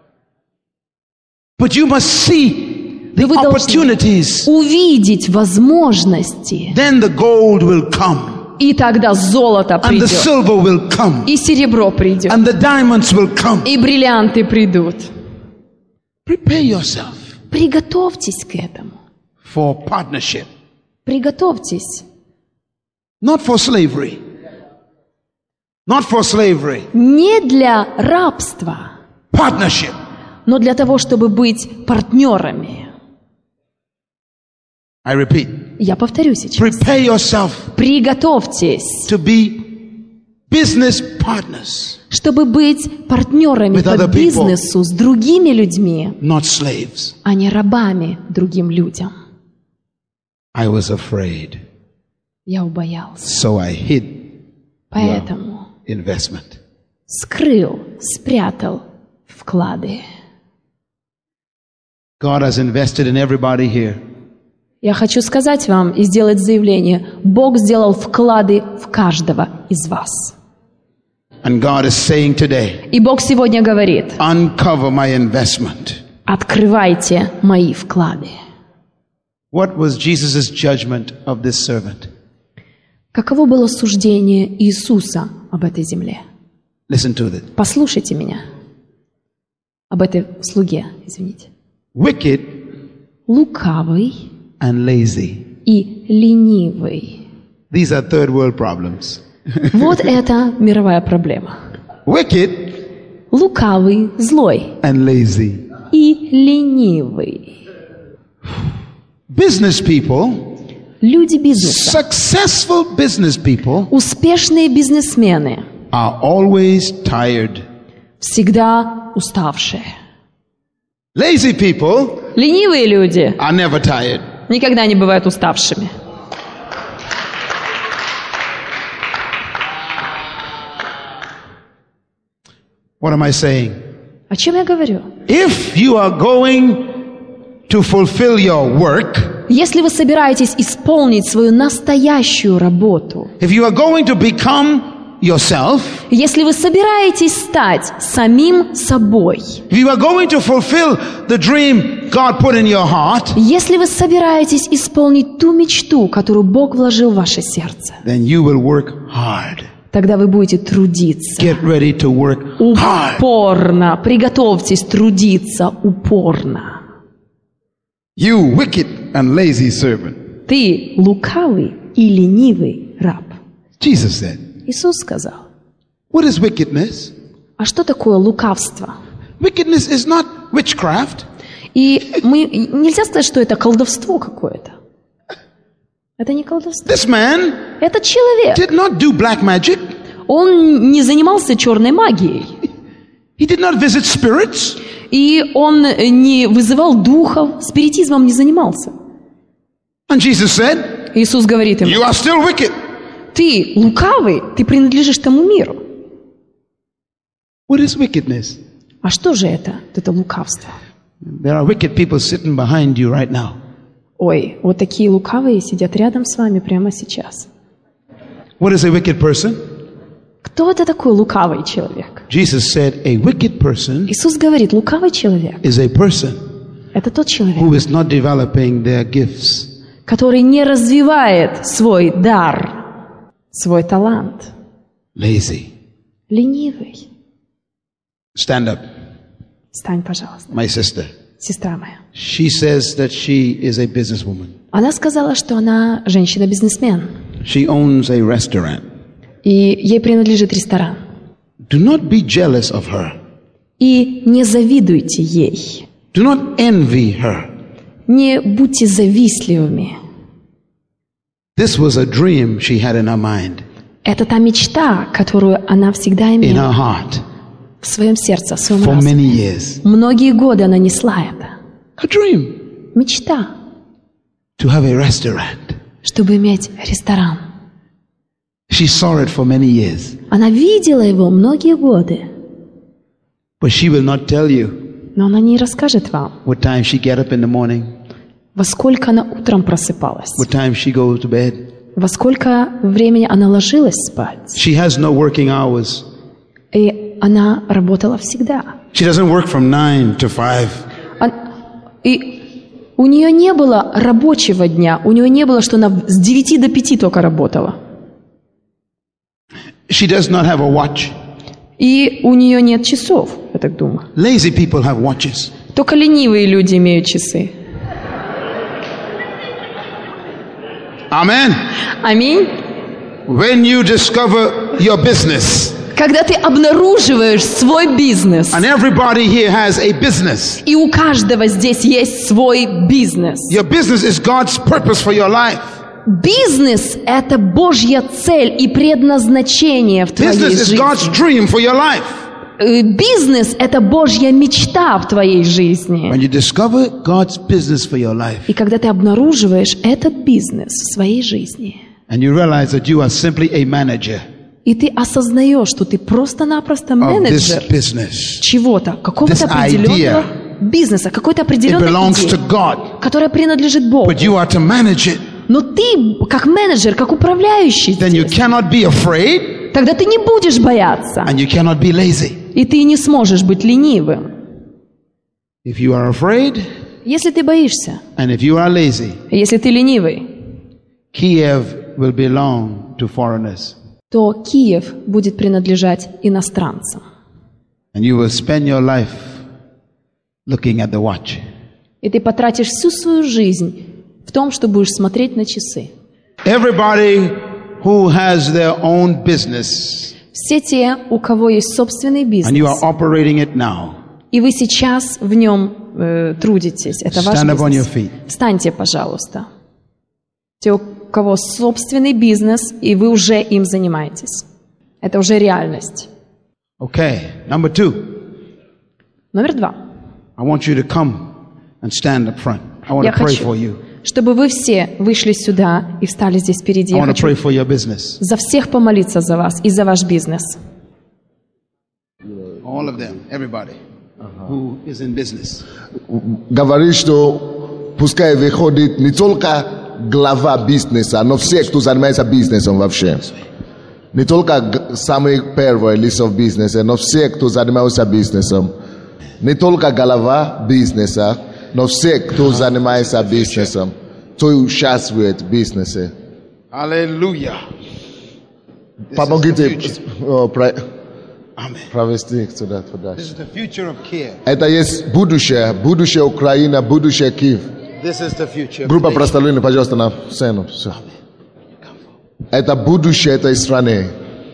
B: but you must see the
C: Но вы должны
B: opportunities.
C: увидеть возможности,
B: Then the gold will come,
C: и тогда золото
B: and the
C: придет,
B: silver will come,
C: и серебро придет,
B: and the diamonds will come.
C: и бриллианты придут.
B: Prepare yourself
C: Приготовьтесь к этому.
B: for partnership,
C: Приготовьтесь.
B: not for slavery. Not for slavery.
C: Не для рабства,
B: Partnership.
C: но для того, чтобы быть партнерами.
B: I repeat.
C: Я повторю сейчас.
B: Prepare yourself
C: Приготовьтесь,
B: to be business partners,
C: чтобы быть партнерами
B: With other
C: по
B: people.
C: бизнесу с другими людьми,
B: not slaves.
C: а не рабами другим людям.
B: I was afraid,
C: Я убоялся.
B: so I hid
C: Поэтому
B: investment.
C: скрыл, спрятал вклады.
B: God has invested in everybody here.
C: Я хочу сказать вам и сделать заявление. Бог сделал вклады в каждого из вас.
B: And God is saying today,
C: И Бог сегодня говорит:
B: uncover my investment.
C: открывайте мои вклады.
B: What was Jesus' judgment of this servant?
C: Каково было суждение Иисуса об этой земле?
B: Listen to it.
C: Послушайте меня. Об этой слуге, извините.
B: Wicked
C: Лукавый
B: and lazy.
C: и ленивый.
B: These are third world problems.
C: Вот это мировая проблема.
B: Wicked
C: Лукавый, злой
B: and lazy.
C: и ленивый.
B: Business people,
C: Люди бизнеса,
B: successful business people,
C: успешные бизнесмены,
B: are always tired.
C: всегда уставшие.
B: Lazy people
C: Ленивые люди
B: are never tired.
C: никогда не бывают уставшими.
B: What am I saying?
C: О чем я говорю?
B: If you are going to fulfill your work,
C: Если вы собираетесь исполнить свою настоящую работу,
B: if you are going to become yourself,
C: если вы собираетесь стать самим собой,
B: if you are going to fulfill the dream God put in your heart,
C: если вы собираетесь исполнить ту мечту, которую Бог вложил в ваше сердце,
B: then you will work hard.
C: тогда вы будете трудиться
B: Get ready to work hard.
C: упорно. Приготовьтесь трудиться упорно.
B: You wicked and lazy servant.
C: Ты лукавый и ленивый раб.
B: Jesus said,
C: Иисус сказал.
B: what is wickedness?
C: А что такое лукавство?
B: Wickedness is not witchcraft.
C: И мы, нельзя сказать, что это колдовство какое-то. Это не колдовство.
B: This man
C: Это человек.
B: did not do black magic.
C: Он не занимался черной магией.
B: He did not visit spirits.
C: И он не вызывал духов, спиритизмом не занимался.
B: And Jesus said,
C: Иисус говорит ему:
B: you are still wicked.
C: ты лукавый, ты принадлежишь тому миру.
B: What is wickedness?
C: А что же это, это лукавство?
B: There are wicked people sitting behind you right now.
C: Ой, вот такие лукавые сидят рядом с вами прямо сейчас.
B: What is a wicked person?
C: Кто это такой лукавый человек?
B: Jesus said, a wicked person
C: Иисус говорит, лукавый человек
B: is a person
C: – это тот
B: who
C: человек,
B: is not developing their gifts.
C: который не развивает свой дар, свой талант.
B: Lazy.
C: Ленивый.
B: Stand up,
C: Встань, пожалуйста.
B: my sister.
C: сестра моя.
B: She says that she is a businesswoman.
C: Она сказала, что она женщина-бизнесмен,
B: She owns a restaurant.
C: и ей принадлежит ресторан.
B: Do not be jealous of her.
C: И не завидуйте ей,
B: Do not envy her.
C: не будьте завистливыми.
B: This was a dream she had in her mind,
C: Это та мечта, которую она всегда
B: in her
C: имела
B: heart,
C: в своем сердце, в своем
B: for
C: разуме.
B: many years.
C: Многие годы она несла это.
B: A dream
C: Мечта,
B: to have a restaurant.
C: чтобы иметь ресторан.
B: She saw it for many years,
C: Она видела его многие годы,
B: but she will not tell you
C: но она не расскажет вам,
B: what time she get up in the morning,
C: во сколько она утром просыпалась,
B: what time she goes to bed.
C: во сколько времени она ложилась спать.
B: She has no working hours.
C: И она работала всегда.
B: She doesn't work from nine to five.
C: Он- И у нее не было рабочего дня, у нее не было, что она с девяти до пяти только работала.
B: She does not have a watch.
C: И у нее нет часов, я так думаю.
B: Lazy people have watches.
C: Только ленивые люди имеют часы.
B: Amen.
C: Аминь.
B: When you discover your business,
C: Когда ты обнаруживаешь свой бизнес,
B: and everybody here has a business,
C: и у каждого здесь есть свой бизнес.
B: your business is God's purpose for your life.
C: Бизнес – это Божья цель и предназначение в твоей
B: Business is
C: жизни.
B: God's dream for your life.
C: Э, Бизнес – это Божья мечта в твоей жизни.
B: When you discover God's business for your life,
C: И когда ты обнаруживаешь этот бизнес в своей жизни,
B: and you realize that you are simply a manager
C: и ты осознаешь, что ты просто-напросто
B: of this
C: менеджер
B: business,
C: чего-то, какого-то
B: this
C: определенного бизнеса, какой-то
B: it
C: определенной
B: belongs to
C: идеи,
B: God,
C: которая принадлежит Богу.
B: but you are to manage it.
C: Но ты, как менеджер, как управляющий,
B: Then you
C: здесь,
B: cannot be afraid,
C: тогда ты не будешь бояться,
B: and you cannot be lazy.
C: и ты не сможешь быть ленивым.
B: If you are afraid,
C: Если ты боишься,
B: and if you are lazy,
C: если ты ленивый,
B: Kiev will belong to foreigners,
C: то Киев будет принадлежать иностранцам.
B: and you will spend your life looking at the watch.
C: И ты потратишь всю свою жизнь в том, что будешь смотреть на часы.
B: Everybody who has their own business,
C: Все те, у кого есть собственный
B: and you
C: бизнес,
B: are operating it now,
C: и вы сейчас в нем э, трудитесь, это ваш
B: stand up on your
C: бизнес.
B: feet.
C: Встаньте, пожалуйста. Те, у кого собственный бизнес, и вы уже им занимаетесь. Это уже реальность.
B: Okay, number two,
C: Номер два.
B: I want you to come and stand up front. I want
C: Я
B: to pray
C: хочу,
B: for you.
C: чтобы вы все вышли сюда и встали здесь впереди.
B: I
C: Я
B: want to
C: хочу
B: pray for your business.
C: за всех помолиться за вас и за ваш бизнес.
B: All of them, everybody who is in business.
A: Говорит, что пускай выходит не только глава бизнеса, но все, кто занимается бизнесом вообще. Не только г- самый первый лицо в бизнесе, но все, кто занимается бизнесом. Не только голова бизнеса, но все, кто занимается бизнесом, кто участвует в бизнесе.
B: Hallelujah.
A: Помогите э, про-
B: Amen.
A: провести сюда, туда.
B: This is the future of Kiev.
A: Это есть будущее, будущее Украины, будущее Киев.
B: This is the future. of
A: Группа
B: the nation.
A: прославления, пожалуйста, на сцену. Все. Это будущее этой страны.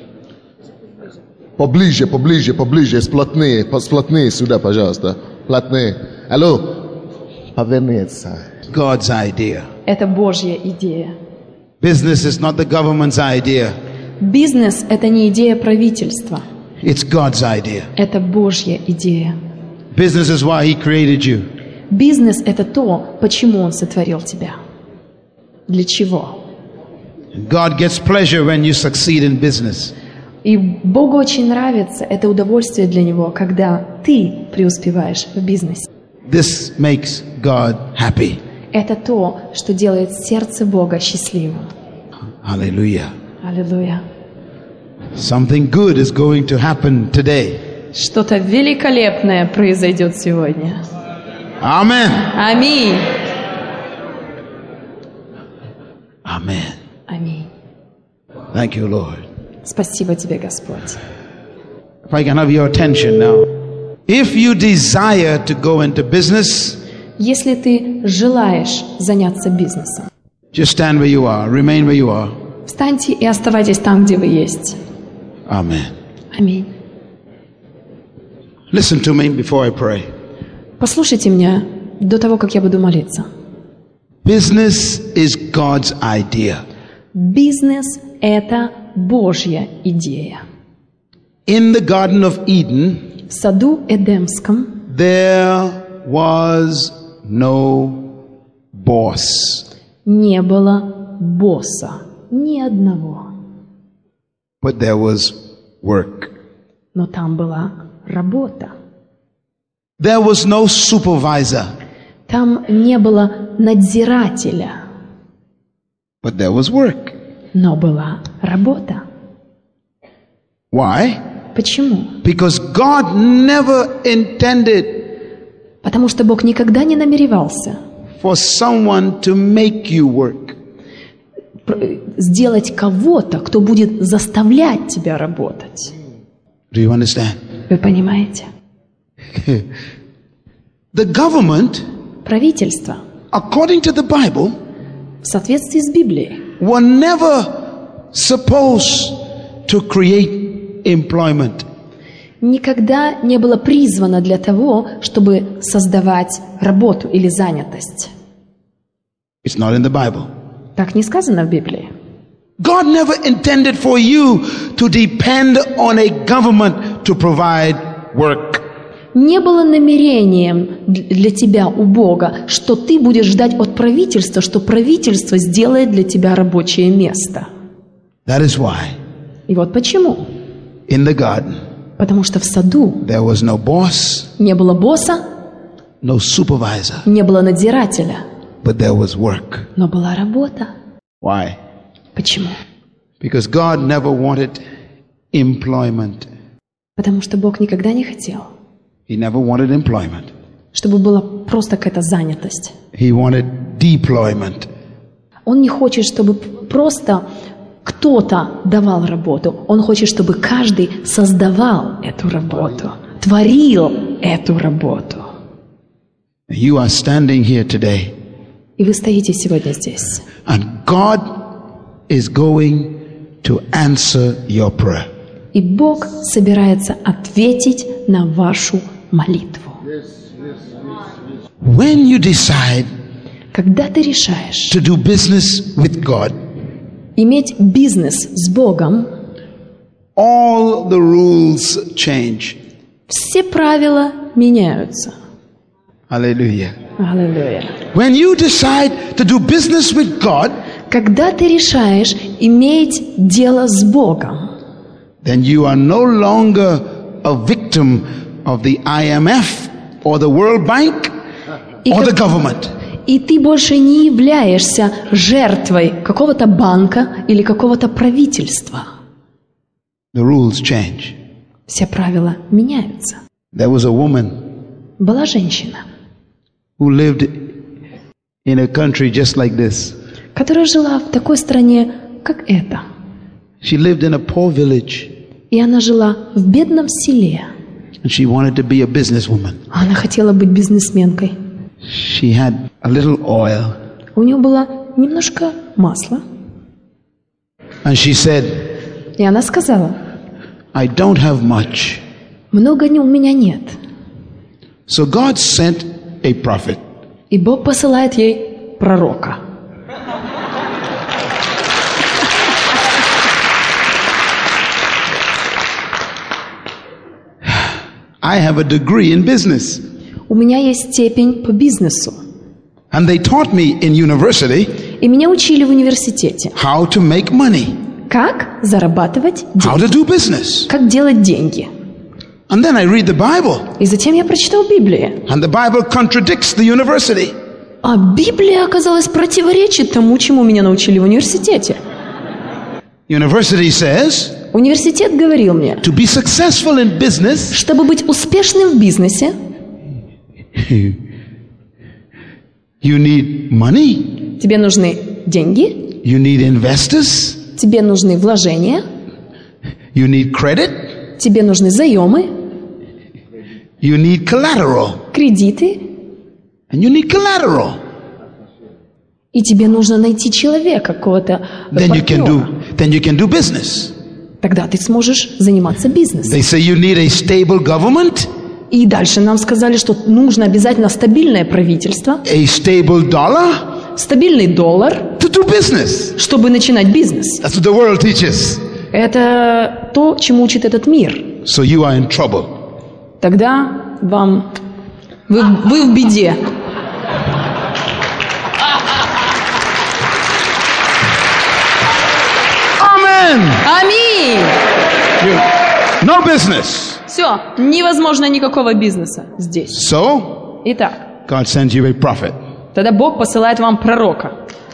A: Поближе, поближе, поближе, сплотнее, сплотнее сюда, пожалуйста. Плотнее. Алло. Повернется.
B: God's idea.
C: Это Божья идея.
B: Business is not the government's idea.
C: Бизнес – это не идея правительства.
B: It's God's idea.
C: Это Божья идея.
B: Business is why He created you.
C: Бизнес – это то, почему Он сотворил тебя. Для чего?
B: God gets pleasure when you succeed in business.
C: И Богу очень нравится, это удовольствие для Него, когда ты преуспеваешь в бизнесе.
B: This makes God happy.
C: Это то, что делает сердце Бога счастливым.
B: Hallelujah.
C: Аллилуйя.
B: Something good is going to happen today.
C: Что-то великолепное произойдет сегодня.
B: Amen.
C: Аминь.
B: Amen.
C: Аминь.
B: Thank you, Lord.
C: Спасибо тебе, Господь.
B: If I can have your attention now. If you desire to go into business,
C: Если ты желаешь заняться бизнесом,
B: just stand where you are, remain where you are.
C: встаньте и оставайтесь там, где вы есть.
B: Amen.
C: Аминь.
B: Listen to me before I pray.
C: Послушайте меня до того, как я буду молиться.
B: Business is God's idea.
C: Бизнес – это Божья идея.
B: In the Garden of Eden,
C: В саду Эдемском
B: there was no boss,
C: не было босса, ни одного.
B: but there was work.
C: Но там была работа.
B: There was no supervisor,
C: Там не было надзирателя,
B: but there was work.
C: но была работа.
B: Why?
C: Почему?
B: Because God never intended
C: Потому что Бог никогда не намеревался
B: for someone to make you work.
C: пр- сделать кого-то, кто будет заставлять тебя работать.
B: Do you understand?
C: Вы понимаете?
B: The government,
C: Правительство,
B: according to the Bible,
C: в соответствии с Библией,
B: were never supposed to create employment.
C: никогда не было призвано для того, чтобы создавать работу или занятость.
B: It's not in the Bible.
C: Так не сказано в Библии.
B: God never intended for you to depend on a government to provide work.
C: Не было намерением д- для тебя у Бога, что ты будешь ждать от правительства, что правительство сделает для тебя рабочее место.
B: That is why
C: И вот почему.
B: in the garden
C: Потому что в саду
B: there was no boss,
C: не было босса,
B: no supervisor,
C: не было надзирателя,
B: but there was work.
C: но была работа.
B: Why?
C: Почему?
B: Because God never wanted employment.
C: Потому что Бог никогда не хотел,
B: He never wanted employment.
C: чтобы была просто какая-то занятость.
B: He wanted deployment.
C: Он не хочет, чтобы просто кто-то давал работу. Он хочет, чтобы каждый создавал эту работу, творил эту работу.
B: You are standing here today,
C: И вы стоите сегодня здесь.
B: and God is going to answer your prayer.
C: И Бог собирается ответить на вашу молитву.
B: When you decide
C: Когда ты решаешь
B: to do business with God,
C: иметь бизнес с Богом,
B: all the rules change.
C: все правила меняются.
B: Hallelujah.
C: Аллилуйя.
B: When you decide to do business with God,
C: Когда ты решаешь иметь дело с Богом,
B: then you are no longer a victim of the I M F or the World Bank
C: И
B: or the
C: как-
B: government.
C: и ты больше не являешься жертвой какого-то банка или какого-то правительства.
B: The rules change.
C: Все правила меняются.
B: There was a woman
C: Была женщина,
B: who lived in a country just like this.
C: которая жила в такой стране, как эта.
B: She lived in a poor village,
C: И она жила в бедном селе.
B: and she wanted to be a businesswoman.
C: Она хотела быть бизнесменкой.
B: She had a little oil,
C: У нее было немножко масла.
B: and she said,
C: И она сказала:
B: I don't have much.
C: много не- у меня нет.
B: So God sent a prophet.
C: И Бог посылает ей пророка.
B: I have a degree in business.
C: У меня есть степень по бизнесу.
B: And they taught me in university
C: И меня учили в университете.
B: how to make money,
C: Как зарабатывать
B: how
C: деньги.
B: to do business.
C: Как делать деньги.
B: And then I read the Bible,
C: И затем я прочитал Библию.
B: and the Bible contradicts the university.
C: А Библия, оказалось, противоречит тому, чему меня научили в университете.
B: University says
C: Университет говорил мне,
B: to be successful in business,
C: чтобы быть успешным в бизнесе,
B: you need money,
C: тебе нужны деньги,
B: you need investors,
C: тебе нужны вложения,
B: you need credit,
C: тебе нужны заемы,
B: you need collateral.
C: кредиты,
B: And you need collateral.
C: И тебе нужно найти человека, какого-то
B: Then you can
C: партнера.
B: do, then you can do business.
C: Тогда ты сможешь заниматься бизнесом.
B: They say you need a stable government,
C: И дальше нам сказали, что нужно обязательно стабильное правительство,
B: a stable dollar
C: стабильный доллар,
B: to do business.
C: чтобы начинать бизнес.
B: That's what the world teaches.
C: Это то, чему учит этот мир.
B: So you are in trouble.
C: Тогда вам... Вы, вы в беде.
B: Amen.
C: Аминь!
B: You- no business.
C: Все, невозможно никакого бизнеса здесь.
B: So
C: Итак,
B: God sends you a prophet.
C: тогда Бог посылает вам пророка.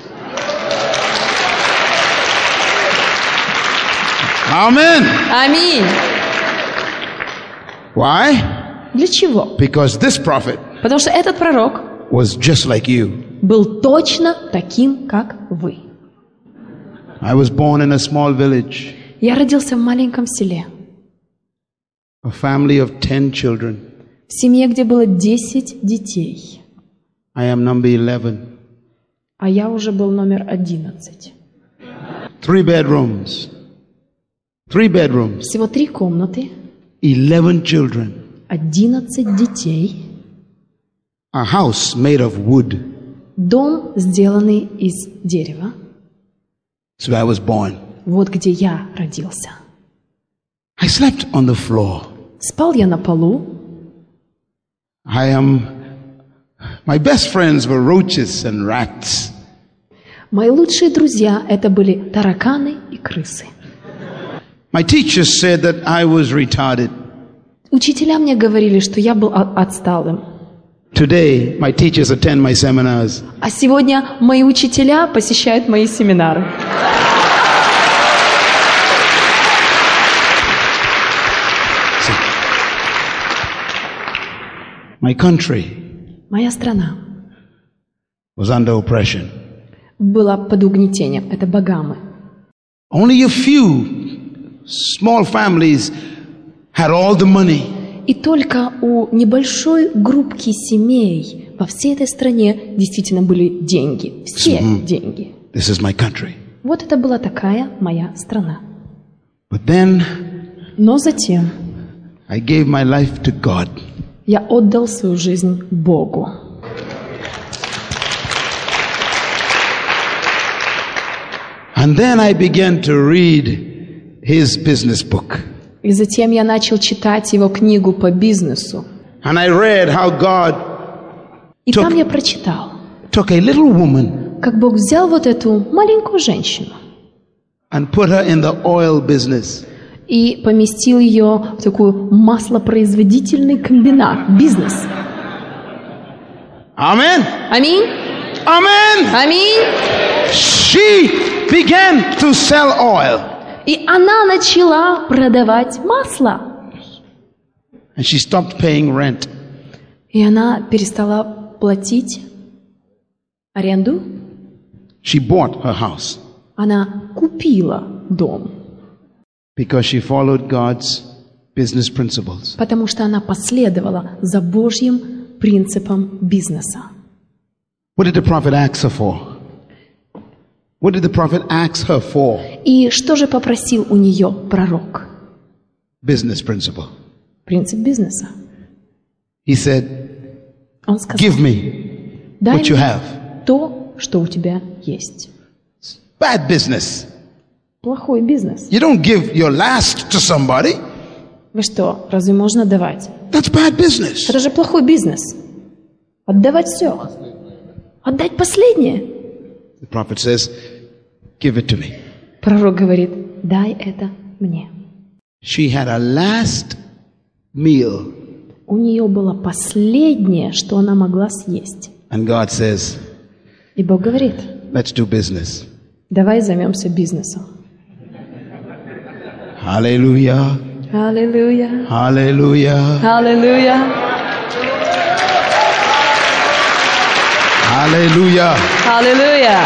B: Amen.
C: Аминь!
B: Why?
C: Для чего?
B: Because this prophet
C: Потому что этот пророк
B: was just like you.
C: был точно таким, как вы.
B: I was born in a small village,
C: Я родился в маленьком селе,
B: a family of ten children.
C: в семье, где было десять детей,
B: I am number eleven.
C: а я уже был номер одиннадцать.
B: Three bedrooms. Three bedrooms.
C: Всего три комнаты,
B: Eleven children.
C: одиннадцать детей,
B: A house made of wood.
C: дом, сделанный из дерева.
B: So I was born.
C: Вот где я родился.
B: I slept on the floor.
C: Спал я на полу.
B: I am. My best friends were roaches and rats.
C: Мои лучшие друзья – это были тараканы и крысы.
B: My teachers said that I was retarded.
C: Учителя мне говорили, что я был о- отсталым.
B: Today, my teachers attend my seminars.
C: А сегодня мои учителя посещают мои семинары.
B: My country
C: Моя страна
B: was under oppression.
C: была под угнетением. Это Багамы.
B: Only a few small families had all the money.
C: И только у небольшой группки семей во всей этой стране действительно были деньги. Все деньги.
B: This is my country.
C: Вот это была такая моя страна.
B: But then
C: Но затем
B: I gave my life to God.
C: я отдал свою жизнь Богу.
B: And then I began to read his business book.
C: И затем я начал читать его книгу по бизнесу.
B: And I read how God
C: И
B: Топ.
C: там я прочитал,
B: took a little woman
C: как Бог взял вот эту маленькую женщину
B: and put her in the oil business.
C: и поместил ее в такой маслопроизводительный комбинат, бизнес.
B: Amen.
C: Аминь.
B: Amen.
C: Аминь.
B: She began to sell oil.
C: И она начала продавать масло.
B: And she stopped paying rent.
C: И она перестала платить аренду.
B: She bought her house
C: Она купила дом,
B: because she followed God's business principles.
C: потому что она последовала за Божьим принципом бизнеса.
B: What did the prophet ask her for? What did the prophet ask her for?
C: И что же попросил у нее пророк?
B: Business principle.
C: Принцип бизнеса.
B: He said,
C: Он сказал,
B: give me
C: дай
B: what you
C: мне
B: have.
C: то, что у тебя есть.
B: Bad business.
C: Плохой бизнес.
B: You don't give your last to somebody.
C: Вы что, разве можно давать?
B: That's bad business.
C: Это же плохой бизнес. Отдавать все. Отдать последнее.
B: The prophet says, give it to me.
C: Пророк говорит, дай это мне.
B: She had a last meal.
C: У нее было последнее, что она могла съесть.
B: And God says,
C: И Бог говорит,
B: let's do business.
C: давай займемся бизнесом.
B: Hallelujah.
C: Аллилуйя.
B: Hallelujah.
C: Аллилуйя.
B: Hallelujah.
C: Аллилуйя.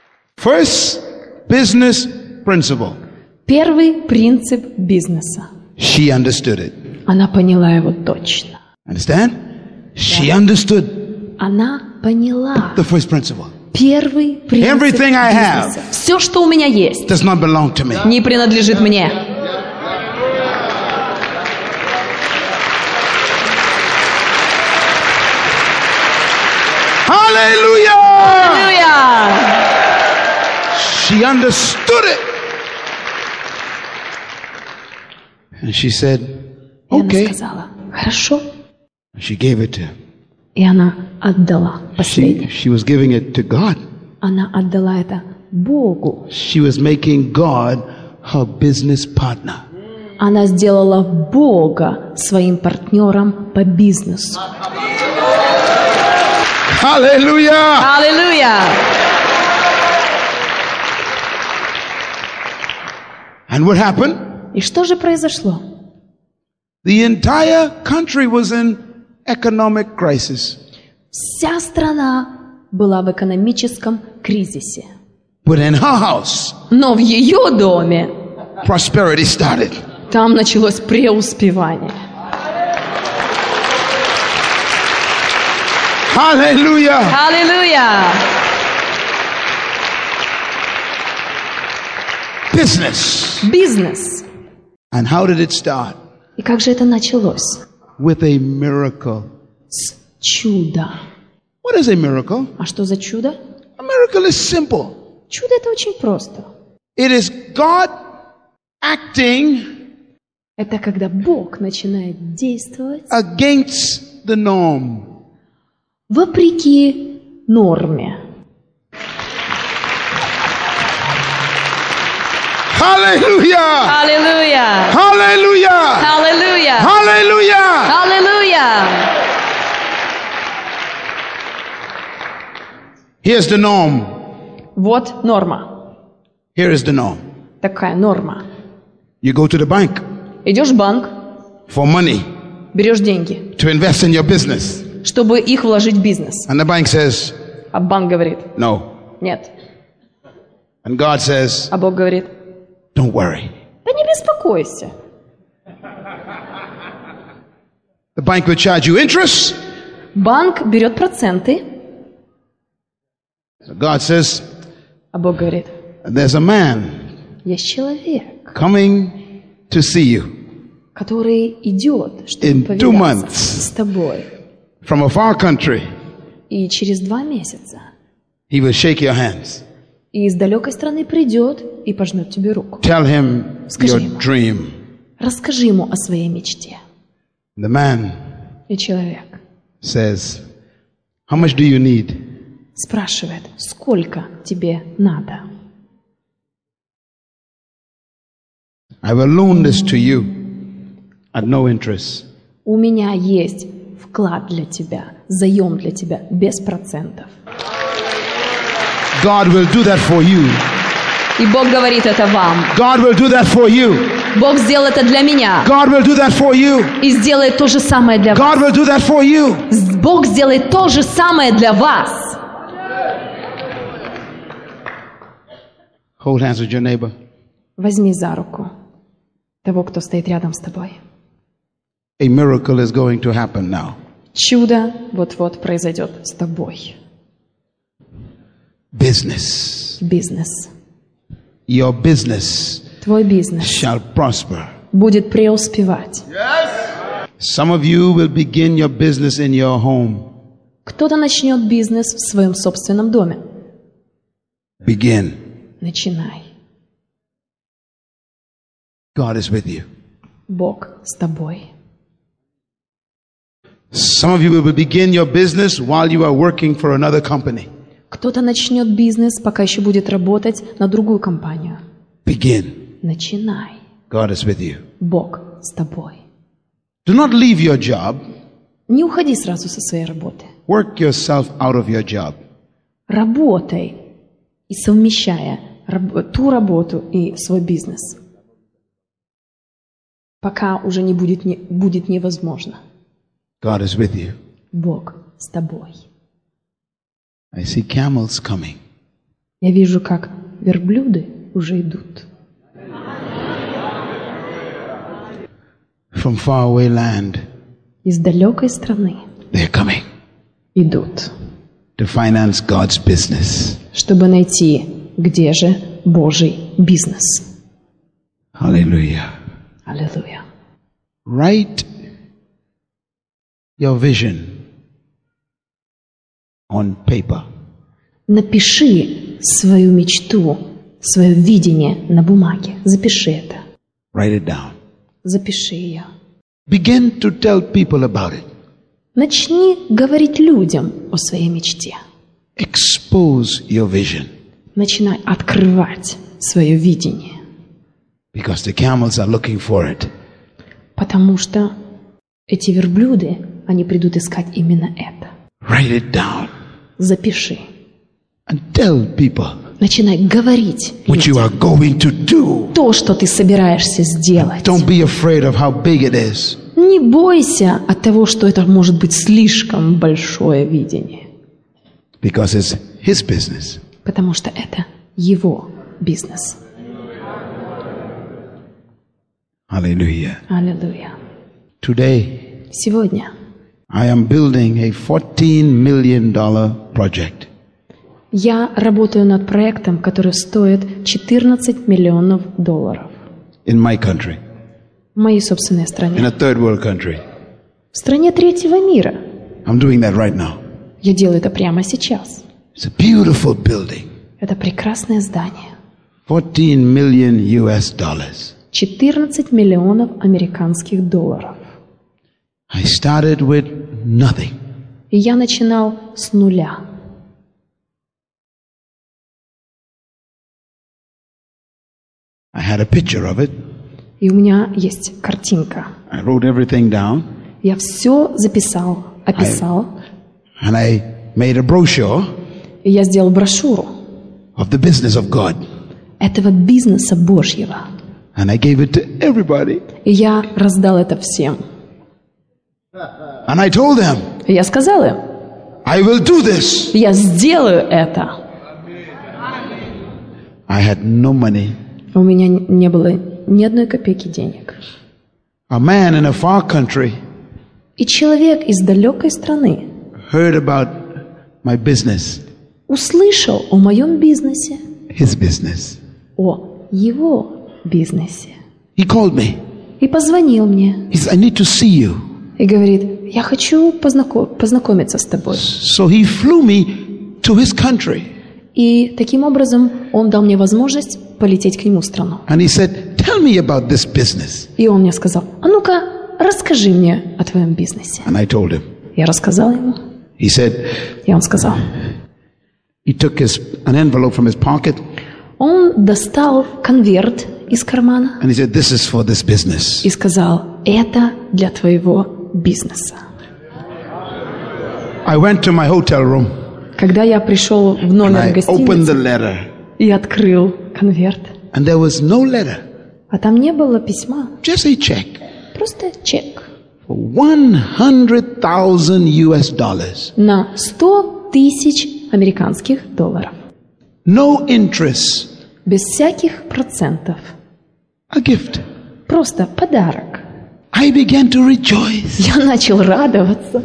B: First business principle.
C: Первый принцип бизнеса.
B: She understood it.
C: Она поняла его точно.
B: Understand? She understood
C: Она поняла
B: the first principle.
C: первый принцип
B: Everything I have
C: бизнеса. Все, что у меня есть,
B: does not belong to me.
C: не принадлежит мне.
B: Hallelujah!
C: Аллилуйя!
B: She understood it. And she said,
C: И она
B: okay.
C: сказала, хорошо.
B: She gave it to him.
C: И она отдала
B: She,
C: последнее.
B: she was giving it to God.
C: Она отдала это Богу.
B: She was making God her business partner.
C: Она сделала Бога своим партнером по бизнесу.
B: Hallelujah!
C: Аллилуйя!
B: And what happened?
C: И что же произошло?
B: The entire country was in economic crisis.
C: Вся страна была в экономическом кризисе.
B: But in her house,
C: Но в ее доме
B: prosperity started.
C: там началось преуспевание.
B: Hallelujah!
C: Аллилуйя!
B: Business.
C: Бизнес.
B: And how did it start?
C: И как же это началось?
B: With a miracle.
C: С чуда.
B: What is a miracle?
C: А что за чудо?
B: A miracle is simple.
C: Чудо это очень просто.
B: It is God acting
C: Это когда Бог начинает действовать
B: against the norm.
C: вопреки норме.
B: Hallelujah!
C: Аллилуйя!
B: Hallelujah!
C: Аллилуйя!
B: Hallelujah!
C: Аллилуйя!
B: Here's the norm.
C: Вот норма.
B: Here is the norm.
C: Такая норма.
B: You go to the bank
C: Идешь в банк,
B: for money
C: берешь деньги,
B: to invest in your business.
C: чтобы их вложить в бизнес.
B: And the bank says,
C: А банк говорит,
B: no.
C: нет.
B: And God says,
C: А Бог говорит,
B: don't worry.
C: да не беспокойся.
B: The bank will charge you interest.
C: Банк берет проценты,
B: God says,
C: а Бог говорит,
B: there's a man
C: есть человек,
B: coming to see you
C: который идет, чтобы
B: In two
C: повидаться
B: months.
C: с тобой.
B: from a far country.
C: И через два месяца.
B: He will shake your hands.
C: И из далекой страны придет и пожмет тебе руку.
B: Tell him
C: Скажи
B: your
C: ему.
B: dream.
C: Расскажи ему о своей мечте.
B: The man
C: И человек
B: says, how much do you need?
C: спрашивает, сколько тебе надо?
B: I will loan this to you at no interest.
C: У меня есть вклад для тебя, заем для тебя, без процентов.
B: God will do that for you.
C: И Бог говорит это вам.
B: God will do that for you.
C: Бог сделал это для меня.
B: God will do that for you.
C: И сделает то же самое для вас.
B: God will do that for you.
C: Бог сделает то же самое для вас.
B: Hold hands with your neighbor.
C: Возьми за руку того, кто стоит рядом с тобой.
B: A miracle is going to happen now.
C: Чудо вот-вот произойдет с тобой.
B: Business.
C: Бизнес.
B: Your business
C: Твой бизнес
B: shall prosper.
C: будет преуспевать.
B: Some of you will begin your business in your home.
C: Кто-то начнет бизнес в своем собственном доме.
B: Begin.
C: Начинай.
B: God is with you.
C: Бог с тобой.
B: Some of you will begin your business while you are working for another company.
C: Кто-то начнет бизнес, пока еще будет работать на другую компанию.
B: Begin.
C: Начинай.
B: God is with you.
C: Бог с тобой.
B: Do not leave your job.
C: Не уходи сразу со своей работы.
B: Work yourself out of your job.
C: Работай и совмещая раб- ту работу и свой бизнес. Пока уже не будет, не, будет невозможно.
B: God is with you.
C: Бог с тобой.
B: I see camels coming.
C: Я вижу, как верблюды уже идут.
B: from faraway land.
C: из далекой страны
B: They're coming
C: идут,
B: to finance God's business.
C: чтобы найти, где же Божий бизнес.
B: Hallelujah.
C: Аллилуйя.
B: Write your vision on paper.
C: Напиши свою мечту, свое видение на бумаге. Запиши это.
B: Write it down.
C: Запиши ее.
B: Begin to tell people about it.
C: Начни говорить людям о своей мечте.
B: Expose your vision.
C: Начинай открывать свое видение.
B: Because the camels are looking for it.
C: Потому что эти верблюды, они придут искать именно это.
B: Write it down
C: Запиши.
B: and tell people
C: Начинай говорить
B: what you
C: людям
B: are going to do.
C: то, что ты собираешься сделать.
B: Don't be afraid of how big it is.
C: Не бойся от того, что это может быть слишком большое видение.
B: Because it's his business.
C: Потому что это его бизнес.
B: Hallelujah.
C: Аллилуйя.
B: Today,
C: Сегодня
B: I am building a fourteen million dollar project.
C: я работаю над проектом, который стоит четырнадцать миллионов долларов
B: In my country,
C: в моей собственной
B: in
C: стране.
B: a third world country.
C: В стране третьего мира.
B: I'm doing that right now.
C: Я делаю это прямо сейчас.
B: It's a beautiful building.
C: Это прекрасное здание.
B: fourteen million U S dollars.
C: четырнадцать миллионов американских долларов.
B: I started with nothing.
C: И я начинал с нуля.
B: I had a picture of it.
C: И у меня есть картинка.
B: I wrote everything down
C: Я все записал, описал.
B: and I made a brochure
C: И я сделал брошюру
B: of the business of God.
C: этого бизнеса Божьего.
B: And I gave it to everybody.
C: И я раздал это всем.
B: And I told them,
C: И я сказал им,
B: I will do this.
C: я сделаю это.
B: I had no money.
C: У меня не было ни одной копейки денег.
B: A man in a far country
C: И человек из далекой страны
B: heard about my business,
C: услышал о моем бизнесе,
B: his business.
C: о его бизнесе.
B: He called me.
C: И позвонил мне.
B: He said, I need to see you.
C: И говорит, я хочу познако- познакомиться с тобой.
B: So he flew me to his country.
C: И таким образом он дал мне возможность полететь к нему в страну.
B: And he said, tell me about this business.
C: И он мне сказал, а ну-ка, расскажи мне о твоем бизнесе.
B: And I told him.
C: Я рассказала ему.
B: He said,
C: И он сказал,
B: he took his, an envelope from his pocket
C: он достал конверт из кармана
B: and he said, this is for this business.
C: и сказал, это для твоего бизнеса.
B: I went to my hotel room
C: Когда я пришел в
B: and
C: номер
B: I opened the
C: гостиницы
B: letter
C: и открыл конверт,
B: and there was no letter,
C: а там не было письма,
B: just a check
C: просто чек
B: for one hundred thousand U S dollars.
C: на сто тысяч американских долларов.
B: No interest,
C: Без всяких процентов.
B: a gift.
C: Просто подарок.
B: I began to rejoice.
C: Я начал радоваться.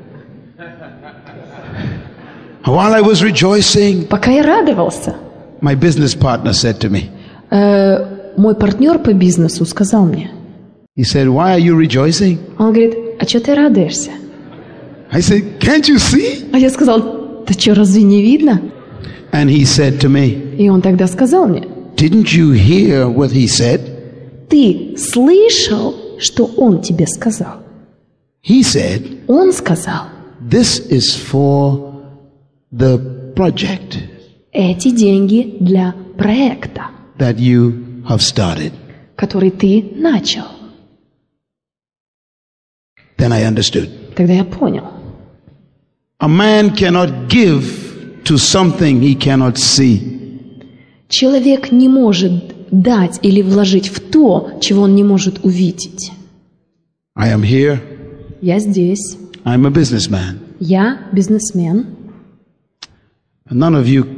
B: While I was rejoicing,
C: Пока я радовался,
B: my business partner said to me,
C: э, мой партнер по бизнесу сказал мне,
B: he said, why are you rejoicing?
C: он говорит, а что ты радуешься?
B: I said, can't you see?
C: А я сказал, да что, разве не видно?
B: And he said to me,
C: И он тогда сказал мне,
B: didn't you hear what he said?
C: ты слышал, что он тебе сказал?
B: He said,
C: Он сказал,
B: this is for the project
C: эти деньги для проекта,
B: that you have started.
C: который ты начал.
B: Then I understood.
C: Тогда я понял.
B: A man cannot give to something he cannot see.
C: Человек не может дать или вложить в то, чего он не может увидеть.
B: I am here.
C: Я здесь.
B: I'm a businessman.
C: Я бизнесмен.
B: None of you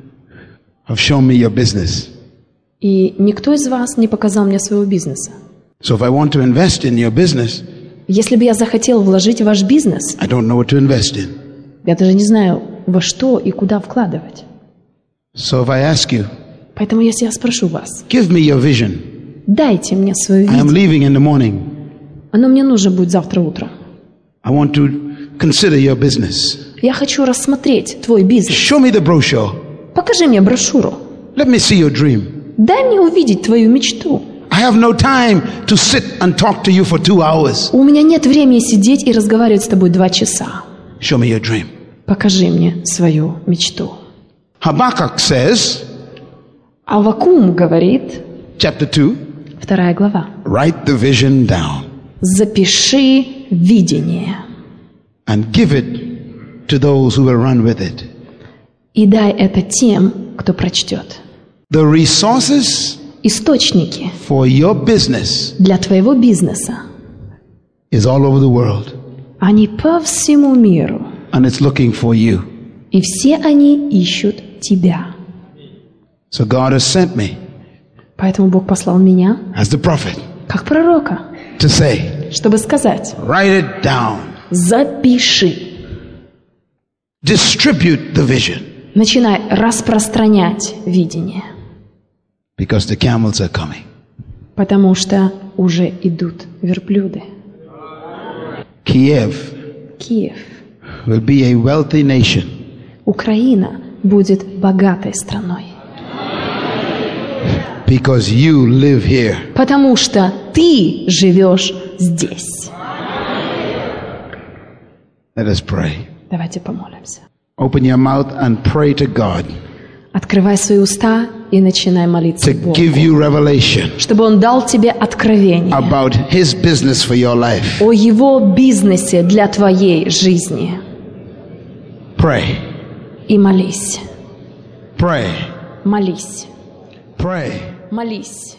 B: have shown me your business.
C: И никто из вас не показал мне своего бизнеса.
B: So if I want to invest in your business,
C: Если бы я захотел вложить в ваш бизнес,
B: I don't know what to invest in.
C: я даже не знаю, во что и куда вкладывать.
B: So if I ask you,
C: Поэтому если я спрошу вас,
B: give me your vision.
C: дайте мне свое
B: I am
C: видение.
B: leaving in the morning.
C: Оно мне нужно будет завтра утром.
B: I want to consider your business.
C: Я хочу рассмотреть твой бизнес.
B: Show me the brochure.
C: Покажи мне брошюру.
B: Let me see your dream.
C: Дай мне увидеть твою мечту.
B: I have no time to sit and talk to you for two hours.
C: У меня нет времени сидеть и разговаривать с тобой два часа.
B: Show me your dream.
C: Покажи мне свою мечту.
B: Habakkuk says,
C: Аввакум говорит,
B: chapter two,
C: вторая глава,
B: write the vision down
C: запиши видение
B: and give it to those who will run with it.
C: и дай это тем, кто прочтет.
B: The resources
C: Источники
B: for your business
C: для твоего бизнеса,
B: is all over the world,
C: они по всему миру,
B: and it's looking for you.
C: и все они ищут тебя.
B: So God has sent me
C: Поэтому Бог послал меня
B: as the prophet
C: как пророка,
B: to say,
C: чтобы сказать:
B: write it down,
C: запиши,
B: distribute the vision,
C: начинай распространять видение,
B: because the camels are coming.
C: потому что уже идут верблюды.
B: Kiev
C: Киев,
B: will be a wealthy nation
C: Украина будет богатой страной,
B: because you live here.
C: потому что ты живешь здесь.
B: Let us pray.
C: Давайте помолимся.
B: Open your mouth and pray to God
C: Открывай свои уста и начинай молиться
B: to
C: Богу,
B: give you revelation
C: чтобы Он дал тебе откровение
B: about His business for your life.
C: о Его бизнесе для твоей жизни.
B: Pray,
C: И молись,
B: pray,
C: молись,
B: pray.
C: молись.